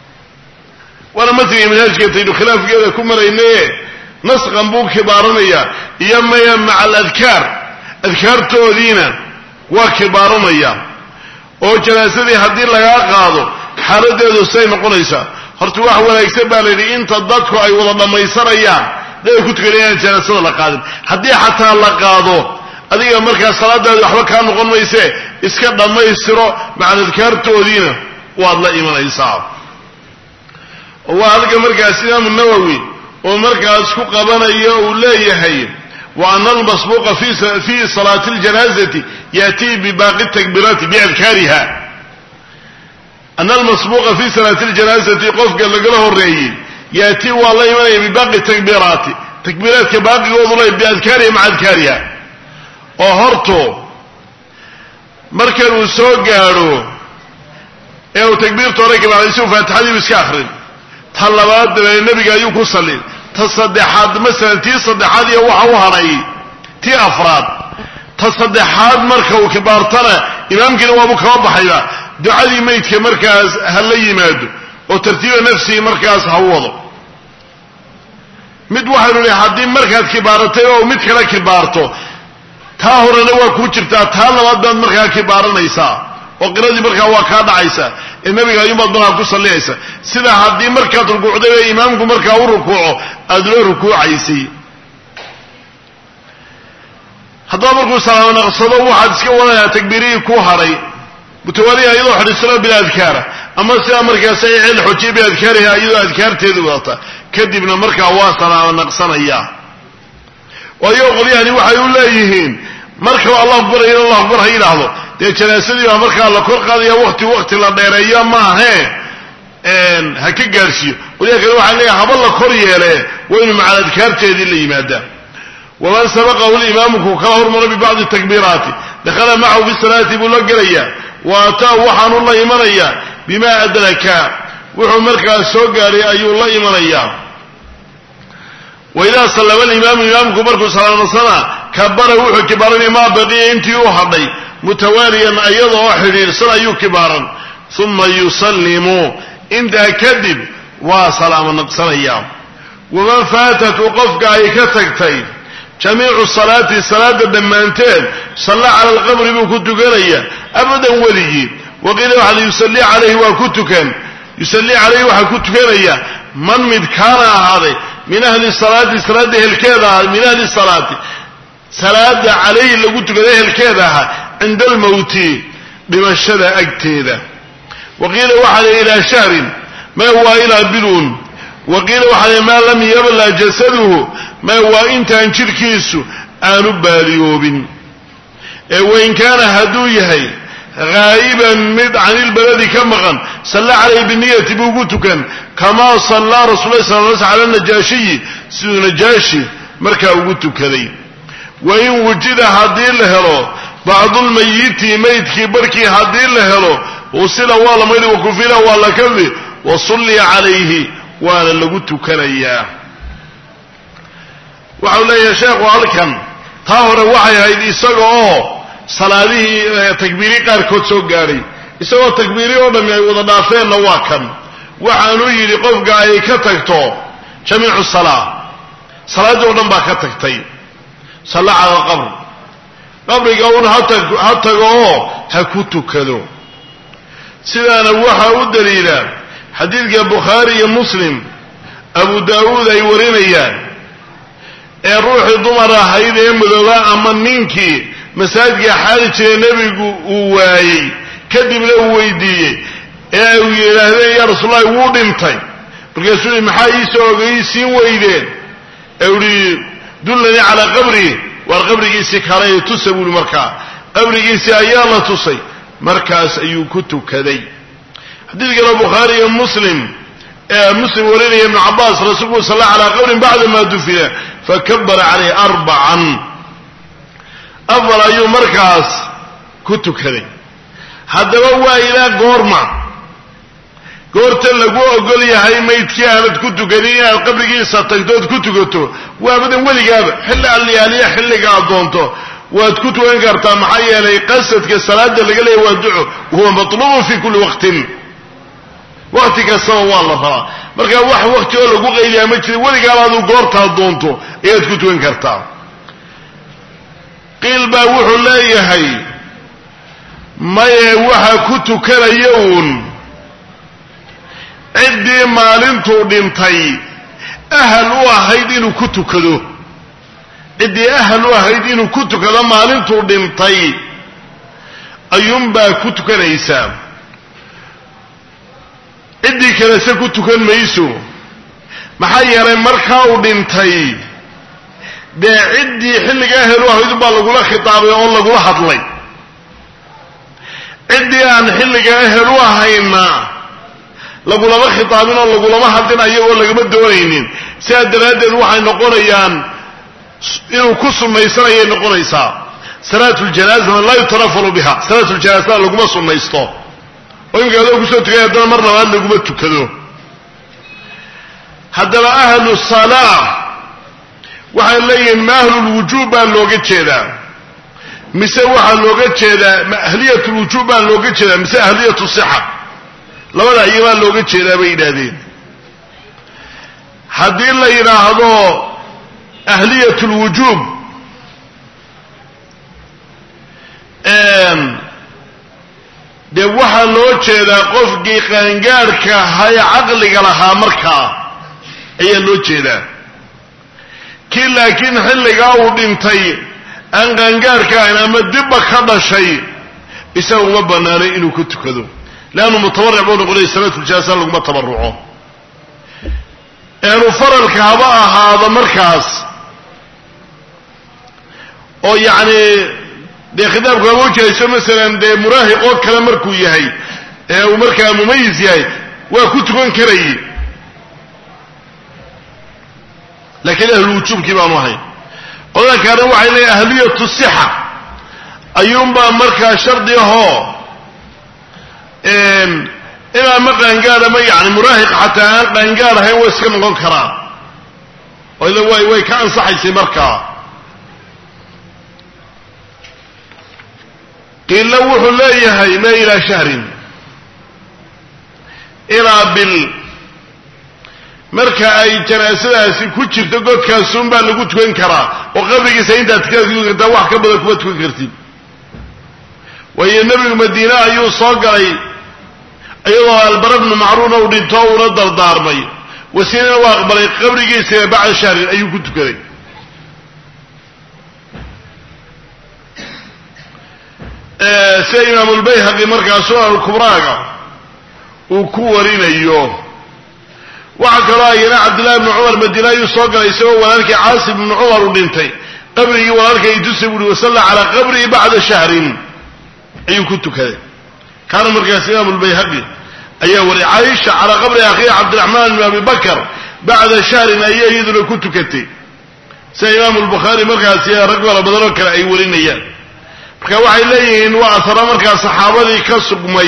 waana matiga manhaajkeetaynu khilaafkeeda ku maraynaye nasqan buu kibaaranayaa iyo maya maca aladkaar adkaartoodiina waa kibaaranaya oo janaasadii haddii lagaa qaado xaaladeedu say noqonaysaa horta wax wanaagsan baa layidhi inta dadku ay wada dhammaysanayaan day ku tukanayaan janaasada la qaadin haddii xataa la qaado adiga markaa salaadaadu waxba kaa noqon mayse iska dhammaystiro maca adkaartoodiina waad la imanaysaa oo waa halka markaas imaamu nawowi oo markaas ku qabanayo uu leeyahay wa ana almasbuuqa fi salaati اljanaazati yatii bibaaqi takbiraati biadkaariha ana almasbuuqa fi salaati اljanaazati qofka lagala horeeyey yaatii waa la imanaya bibaaqi takbiraati takbiiraadka baaqigoodu le biadkaariha maca adkaariha oo horto markan uu soo gaadho ee uu takbiirta hore kibaaraysi uu faatixadii iska akrin ta labaad dabee nebiga ayuu ku sallin ta saddexaad masalan tii saddexaad iyo waxa u hadhay tii afraad ta saddexaad marka uu kibaartana imaamkiina waabu kaba baxayba ducadii maydka markaas ha la yimaado oo tartiiba nafsihi markaas ha u wado mid waxaynu nihi haddii markaad kibaaratay oo mid kale kibaarto taa horena waa kuu jirtaa taa labaad baad markaa kibaaranaysaa oo qiradii markaa waa kaa dhacaysaa ee nebiga ayuunbaad markaa ku sallinaysa sida haddii markaad rukuucday ee imaamku markaa u rukuuco aada la rukuucaysay haddaba markuu salaamo naqsado waxaad iska wadanayaa takbiirihii ku hadhay mutawaaliha iyadoo xidhiisano biladkaara ama sidaa markaas ay ceel xojiya biadkaariha iyadoo adkaarteedu wadata kadibna markaa waa salaamo naqsanayaa waayo qolyahani waxay u leeyihiin markaba allah akbar in allah akbar ha yidhaahdo dee janaasadii baa markaa la kor qaadaya wakti wakti la dheereeyo maahe ha ka gaarsiiyo qolyaha kale waxaa leeyahay haba la kor yeele waa inu macal adkaarteedii la yimaadaa waman sabaqahu limaamu ku kala hormaro bibacdi takbiiraati dakhala macahu fi salaati buu la gelayaa wa ataa waxaanu la imanayaa bimaa adraka wuxuu markaas soo gaadhay ayuu la imanayaa waidaa sallama alimaamu imaamku markuu salaamnasana kabara wuxuu kibaaranaya maa baqiya intii u hadhay mutawaaliyan iyadoo xidhiidhsan ayuu kibaaran uma yusallimu intaa kadib waa salaamo naqsanayaa waman faatatu qofka ay ka tagtay jamiicu salaati salaada dhammaanteed salla cala alqabri buu ku tukanaya abadan weligii waqiila waxaa yusallii calayhi waa ku tukan yusallii calayhi waxaa ku tukanaya man mid kaana ahaaday min ahli salaati salaada ehelkeeda ahaa min ahli salaati salaada calayhi lagu tukada ehelkeeda ahaa cinda almowti dhimashada agteeda waqiila waxaa la ilaa shahrin ma waa ilaa bilun waqiila waxaa la maa lam yabla jasaduhu ma waa intaan jidhkiisu aanu baaliyoobin ee wain kaana hadduu yahay haa'iban mid can ilbaladi ka maqan salla calayhi biniyati buu ugu tukan kamaa sallaa rasul lah sal l sl cala najaashiyi siduu najaashi markaa ugu tukaday wain wujida haddii la helo bacdulmayiti maydkii barhkii haddii la helo usila waa la maydhi wakufila waa la kadli wa sulliya calayhi waana lagu tukanayaa waxau leeyahay sheekhu halkan taa hore waxay ahayd isaga oo salaadihii takbiiri qaarkood soo gaadhay isagoo takbiiri oo dhammi ay wada dhaafeenna waa kan waxaanu yidhi qofka ay ka tagto jamiicu salaa salaaddii oo dhan baa ka tagtay salla cala alqabr qabriga un ha tago oo ha ku tukado sidaana waxaa u daliila xadiidka bukhaari iyo muslim abu daawuud ay warinayaan ee ruuxii dumar ahayd ee madooba ama ninkii masaajidka xaali jiray nebigu uu waayey kadibna uu weydiiyey ee uu yidhaahdeen yaa rasuulallahi wuu dhintay markaasuu yihi maxaa iisoo ogeysiin weydeen ee u yihi dullanii calaa qabrii waar qabrigiisii kale tusa buuli markaa qabrigiisii ayaa la tusay markaas ayuu ku tukaday xadiidkana bukhaari iyo muslim ee muslim warinaya ibnu cabbaas rasuulku salla calaa qabrin bacda maa dufina fakabara calayhi arbacan afar ayuu markaas ku tukaday haddaba waa ilaa goorma goorta lagu ogol yahay maydkii aanad ku tukanin inaad qabrigiisa tagtood ku tukato waa abadan weligaaba xilli alliyaaliya xilliga aad doonto waad ku tukan kartaa maxaa yeelay qasadka salaada laga leeyahy waa duco wahuwa matlubun fi kulli waqtin waqti kastaba waa la rabaa marka wax waqti oo lagu qaydiyaa ma jira weligaaba aduu goortaad doonto ayaad ku tukan kartaa qiil baa wuxuu leeyahay maye waxa ku tukanaya uun ciddii maalintuu dhintay ahal u ahayd inuu ku tukado ciddii ahal u ahayd inuu ku tukado maalintuu dhintay ayuunbaa ku tukanaysaa ciddii kalese ku tukan mayso maxaa yeelay markaa uu dhintay dee ciddii xilliga ahal u ahayd unbaa lagula khitaabay oo lagula hadlay ciddii aan xilliga ahal u ahayna lagulama khitaabin oo lagulama hadlin ayagoo lagama doonaynin sidaa daraaddeed waxay noqonayaan inuu ku sunnaysanayay noqonaysaa salaatu ljanaazana laa yutanafalu biha salaatu ljanaazana laguma sunnaysto oo iminka adoo kusoo tukay haddana mar labaad laguma tukado haddaba ahlu salaa waxay leeyihiin ma ahlulwujuub baa looga jeedaa mise waxaa looga jeedaa ma ahliyat lwujuub baa looga jeedaa mise ahliyatu sixa labada iyabaa looga jeedaa bay yidhaahdeen haddii la yidhaahdo ahliyat lwujuub dee waxaa loo jeedaa qofkii qaangaadhka ahaa ee caqliga lahaa markaa ayaa loo jeedaa kii laakiin xilligaa uu dhintay aan qaangaadhka ahayn ama dibba ka dhashay isaga uma bannaanay inuu ku tukado leannu mutabarric buu noqonaya salaatuljanaaza laguma tabarruco eenu faralka haba ahaado markaas oo yacni dee khitaabku haba ujahayso masalan dee muraahiq oo kale markuu yahay ee uu markaa mumayis yahay waa ku tukan karayay laakiin ahlulwujuubkii baanu ahayn qolada kaana waxay leeyahay ahliyatu sixa ayuunbaa markaa shardi ahoo inaan ma qaangaadh ama yani muraahiq xataa aan qaangaadh ahayn way iska noqon karaan oo way way ka ansaxaysay markaa qiila wuxuu leeyahay ma ilaa shahrin ilaa bil marka ay janaasadaasi ku jirto godkaasuunbaa lagu tukan karaa oo qabrigiisa intaad ka tukan kartaa wax ka badan kuma tukan kartid waayo nebigu madiine ayuu soo galay iyadoo albara bnu macruuna uu dhinto uuna dardaarmay wasiinana waa aqbalay qabrigiisana bacda shahrin ayuu ku tukaday sida imaamulbayhaqi markaa sunan kubraaga uu ku warinayo waxaa kaloo ayana cabdillahi bnu cumar madiine ayuu soo galay isagoo walaalkii caasim bnu cumar uu dhintay qabrigii walaalkay itusa buuhi wasalla calaa qabrihi bacda shahrin ayuu ku tukaday kaana markaas imaamulbayhaqi ayaa wariyay caaisha calaa qabri akhiiha cabdiraxmaan bn abi bakr bacda shahrin ayay iyaduna ku tukatay sida imaamu lbukhaari markaasi rag fara badan oo kale ay warinayaan marka waxay leeyihiin waa asara markaa saxaabadii ka sugmay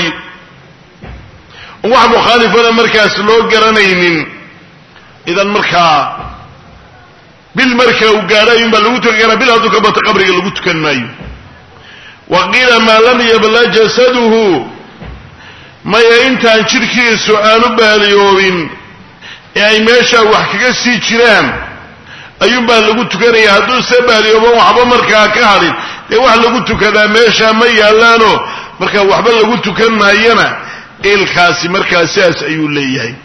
wax mukhaalifana markaas loo garanaynin idan markaa bil marka uu gaadhay in baa lagu tukan karaa, bil hadduu ka bato qabriga lagu tukan maayo. wa qiila maa lam yabla jasaduhu, maya intaan jidhkiisu aanu baaliyoobin ee ay meesha wax kaga sii jiraan ayuunbaa lagu tukanaya. hadduu se baaliyoobo waxba markaa ka hadhin dee wax lagu tukadaa meesha ma yaalaano markaa waxba lagu tukan maayana ilkaasi markaa sidaas ayuu leeyahay.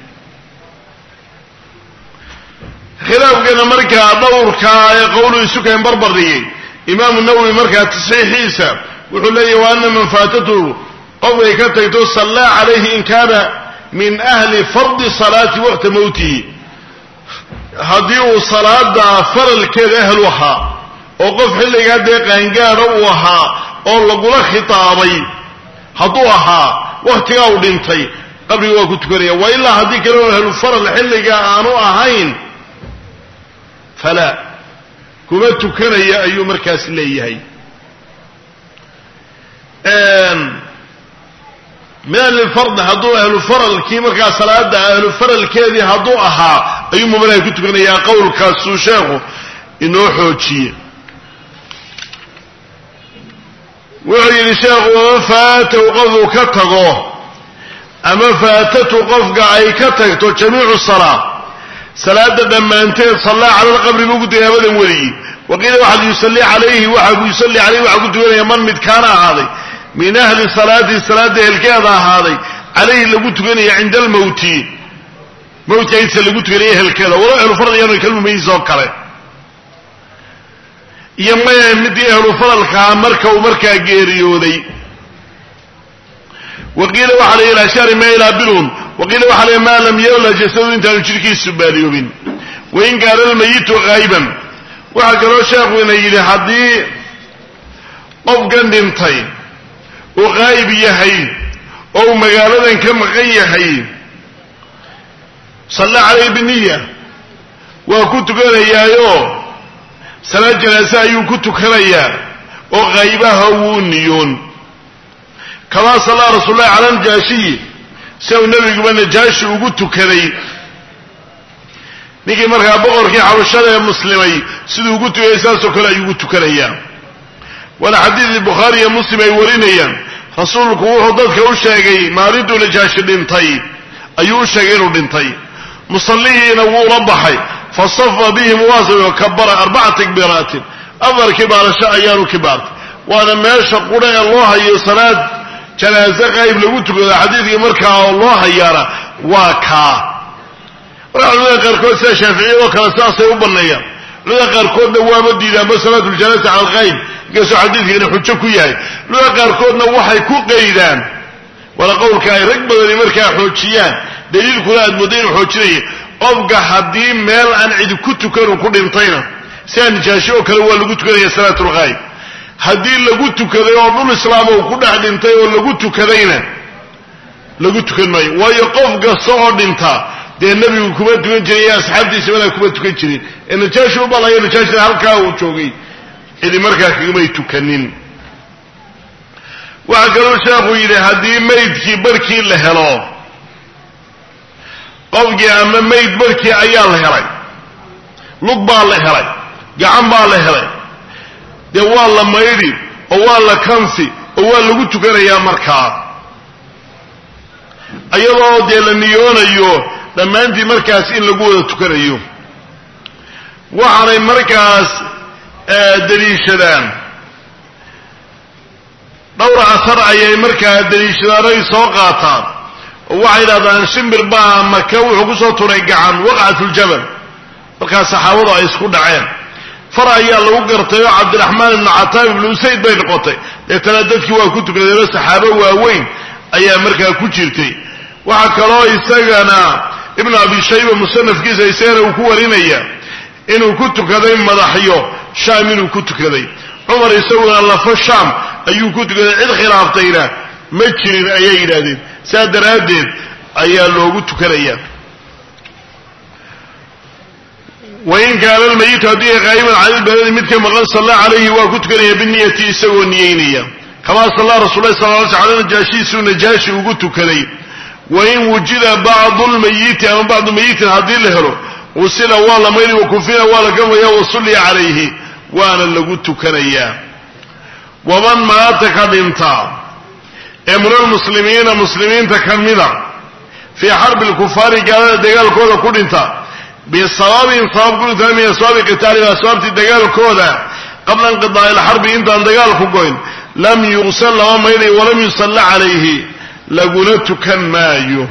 khilaafkana markaa dhowrkaa ee qowlu isu kaen barbardhigay imaamu nawowi markaa tasxiixiisa wuxuu leeyahy wa ana man faatatu qofkay ka tagto sallaa calayhi in kaana min ahli fardi salaati waqta mawtihi, haddii uu salaada faralkeeda ahlu ahaa oo qof xilligaa dee qaangaadha uu ahaa oo lagula khitaabay hadduu ahaa waktigaa uu dhintay qabriga waa ku tukanaya. wa ilaa haddii kale oo ahlu faral xilligaa aanu ahayn falaa kuma tukanaya ayuu markaas leeyahay. min ahlilfard hadduu ahlu faralkii markaa salaada ahlu faralkeedii hadduu ahaa ayuu mumalaha ku tukanayaa. qowlkaasuu sheekhu inoo xoojiye. wuxuu yidhi sheekhu waman faatahu qofuu ka tago ama faatatu qofka ay ka tagto jamiicu salaa salaada dhammaanteed sallaa cala alqabri buu ku tegay abadan weligii. waqiila waxaad yusalli calayhi waxa yusalli calayhi waxaa ku tukanaya man mid kaana ahaaday min ahli salaati salaada ehelkeeda ahaaday calayhi lagu tukanaya cinda almawti mawtka inta lagu tukanaya ehelkeeda walo ahlu faral yaanu kalmumayisoo kale iyo maya midii ahlu faralkaa marka uu markaa geeriyooday. waqiila waxaa la yidhi ashari ma ilaa bilun waqiila waxaa la yidhi maa lam yabla jasadu intaanu jidhkiisu baaliyoobin. wain kaana almayitu qaa'iban waxaa kaloo sheekhu ina yidhi haddii qofkan dhintay uu qaa'ib yahay oo uu magaaladan ka maqan yahay salla calayhi biniya waa ku tukanayaayo salaad janaase ayuu ku tukanayaa oo qaybaha wuu niyoon. kamaa sallaa rasuulullahi cala najaashiyi si uu nebiguba najaashi ugu tukaday, ninkii markaa boqorkii xabashada ee muslimay siduu ugu tukayay saasoo kale ayuu ugu tukanayaa. waana xadiidii bukhaari iyo muslim ay warinayaan rasuulku wuxuu dadka u sheegay maalintuu najaashi dhintay ayuu u sheegay inuu dhintay. musallihiina wuula baxay fasafa bihim waasoo kabara arbaca takbiiraatin afar kibaarasho ayaanu kibaartay. waana meesha qudha ee loo hayo salaad janaaze qayb lagu tukado xadiidkii markaa oo loo hayaana waa kaa. markaa culimada qaarkood sida shaaficiyadoo kale sidaasay u banneeyaan. culimada qaarkoodna waaba diidaanba salaatuljanaaza cala alqayb inkastoo xadiidkiina xujo ku yahay. culimada qaarkoodna waxay ku qaydaan waana qowlka ay rag badani markaa xoojiyaan daliilkuna aad mooda inuu xoojinaya qofka haddii meel aan cidi ku tukan uu ku dhintayna sidaa nijaashi oo kale waa lagu tukanaya salaatulqaayb. haddii lagu tukaday oo dhul islaam uu ku dhex dhintay oo lagu tukadayna lagu tukan maayo, waayo qof kasta oo dhinta dee nebigu kuma tukan jirin iyo asxaabtiisa madaa kuma tukan jirin ee najaashi u balaya najaashina halkaa uu joogay cidi markaa kagamay tukanin. waxaa kaloo sheekhu yidhi haddii maydkii barhkii la helo qofkii ama mayd barhkii ayaa la helay, lug baa la helay, gacan baa la helay, dee waa la maydhi oo waa la kansi oo waa lagu tukanayaa markaa iyadoo dee la niyoonayo dhammaantii markaas in lagu wada tukanayo. waxaanay markaas daliishadaan dhowr asar ayay markaa daliishadaanay soo qaataan oo waxay idhahdaan shimbir baa maka wuxuu kusoo turay gacan waqcatuljabal markaa saxaabadu ay isku dhaceen. far ayaa lagu gartay oo cabdiraxmaan ibnu cataab ibnu usayd bay noqotay. deetana dadkii waa ku tukadeenoo saxaabo waaweyn ayaa markaa ku jirtay. waxaa kaloo isagana ibnu abi shayba musanafkiisa isagana uu ku warinaya inuu ku tukaday madaxyo shaam inuu ku tukaday. cumar isaguna lafo shaam ayuu ku tukaday. cid khilaaftayna ma jirin ayay yidhaahdeen. saa daraaddeed ayaa loogu tukanaya. wain kaana almayitu haddii ay qaa'iman cala albaladi midka maqan salla calayhi waa ku tukanaya biniyati isagoo niyeynaya kamaa sallaa rasuulahi sal lla ly sl ala najaashi suu najaashi ugu tukaday. wain wujida bacdu lmayiti ama bacdu mayitin haddii la helo usila waa la mayri wakufina waa la gamaya wasulliya calayhi waana lagu tukanayaa waman maata ka dhinta ee min almuslimiina muslimiinta ka mida fii xarbi lkufaari gaalada dagaalkooda ku dhinta bisababin sabab ku dhinta min asbaabi qitaali asbaabtii dagaalkooda qabla inqidaa'i alxarbi intaan dagaalku goyn lam yugsal lama mayri walam yusalla calayhi laguna tukan maayo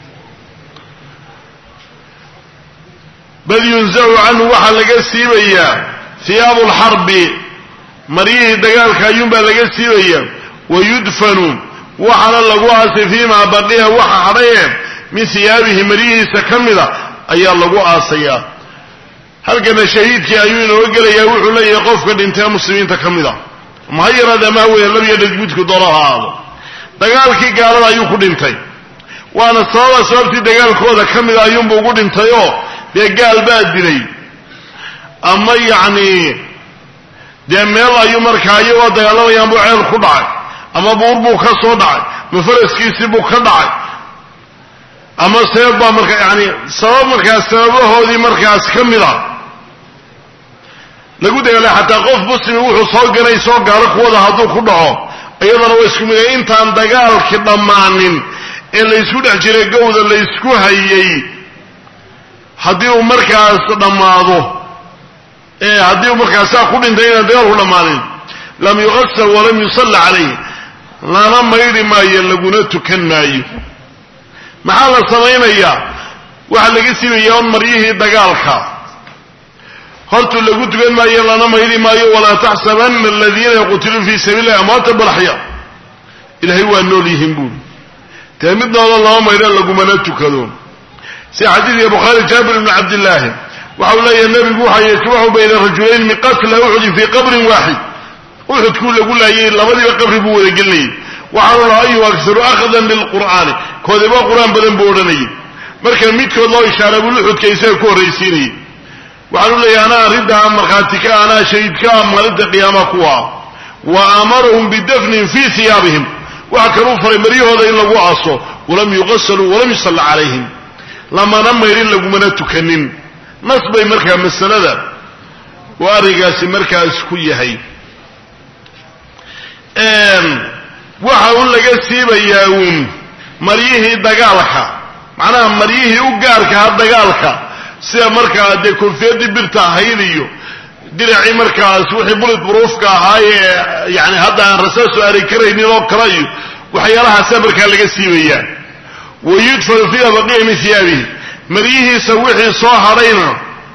bal yunzacu canhu waxaa laga siibayaa hiyaabu lxarbi maryihii dagaalka ayuunbaa laga siibayaa wayudfanu waxaana lagu aasay fiimaa baqiya waxa hadhaye min hiyaabihi maryihiisa ka mida ayaa lagu aasayaa halkana shahiidkii ayuu inooga gelayaa wuxuu leeyahay qofka dhintee muslimiinta ka mida ma ha yaraada ma weya labiyo dhadgudku doono ha aado dagaalkii gaalada ayuu ku dhintay waana sababa sababtii dagaalkooda ka mida ayuunbu ugu dhintayoo dee gaal baa dilay ama yacni dee meel ayuu markaa iyagoo dagaalamayaan buu ceel ku dhacay ama buur buu ka soo dhacay ma faraskiisii buu ka dhacay ama sabab baa markaa yani sabab markaas sababahoodii markaas ka mid a lagu dagaalay xataa qof muslimi wuxuu soo galay soo gaalo kuwada hadduu ku dhaco iyadana waa isku mid intaan dagaalkii dhammaanin ee laysku dhex jiray gowda laysku hayay haddii uu markaas dhammaado ee haddii uu markaasaa ku dhintay inaan dagaalku dhammaanin lam yuqasal walam yusalla calayh lana maydhi maayo laguna tukan maayo maxaa la samaynayaa waxaa laga siibayaa on maryihii dagaalka hortuu lagu tukan maayo lana maydhi maayo walaa taxsabanna aladiina yaqtiluu fii sabiili llahi amwaatan bal axyaa ilaahay waa nool yihiin buuri dee midnooda lama maydho lagumana tukado sida xadiidka bukhaari jaabir ibni cabdillaahi waxau leeyahay nebigu waxaa yajmacu bayna rajulayn min qatla uxudin fii qabrin waaxid uxudkuu lagu laayay labadiiba qabri buu wada gelinayay waxaanu laha ayuhu akharu akhdan lilqur'aani koodiba qur-aan badan buu odhanayay marka midkood loo ishaara buu luxudka isaga ku horraysiinayay waxaanu leeyahay anaa arrintaa markhaati ka anaa shahiidka ah maalinta qiyaamaha kuwa wa amarahum bidafnin fii hiyaabihim waxa kaluu faray maryahooda in lagu aaso walam yuqasaluu walam yusalla calayhim lamana maydhin lagumana tukanin nas bay markaa masalada oo arringaasi markaas ku yahay waxa un laga siibayaa uun maryihii dagaalka macnaha maryihii u gaarkaha dagaalka sida markaa dee koofiyadii birta ahayd iyo diracii markaas wixii bulid buruufka ahaayee yani hadda aan rasaasu aari karaynin oo kale iyo waxyaalahaasa markaa laga siibayaa wayudfanu fiiha baqiya min hiyaabihi maryihiisa wixii soo hadhayna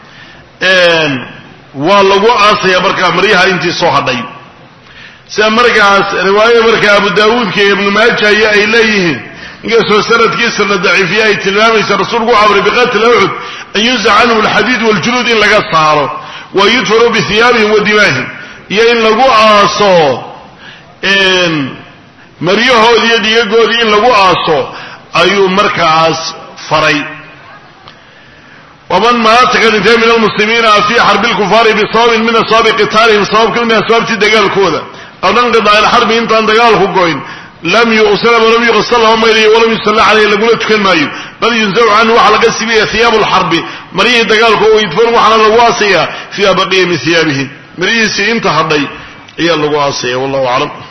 waa lagu aasaya markaa maryaha intii soo hadhay sida markaas riwaaya markaa abu daawuudka iyo ibnu maaja iyo ay leeyihiin inkastoo sanadkiisa la daciifiye ay tilmaamaysa rasuulku wuxu amray biqatli uxud an yunzac canhum alxadiid waljuluud in laga saaro wa yudfanu bihiyaabihim wa dimaahim iyo in lagu aaso maryahoodii iyo dhigagoodii in lagu aaso ayuu markaas faray waman maata ka dhintay min almuslimiina fii xarbi lkufaari bisababin min asbaabi qitaalihim sabab ka mid asbaabtii dagaalkooda qabla inqidaa'i alxarbi intaan dagaalku goyn lam yuqsal walam yuqsal lama maylayo walam yusalla calayhi laguna tukan maayo bal yunzacu canhu waxaa laga sibaya hiyaabu lxarbi maryihii dagaalka oo yudfanu waxaana lagu aasayaa fiiha baqiya min hiyaabihi maryihiisii inta hadhay ayaa lagu aasaya wallahu aclam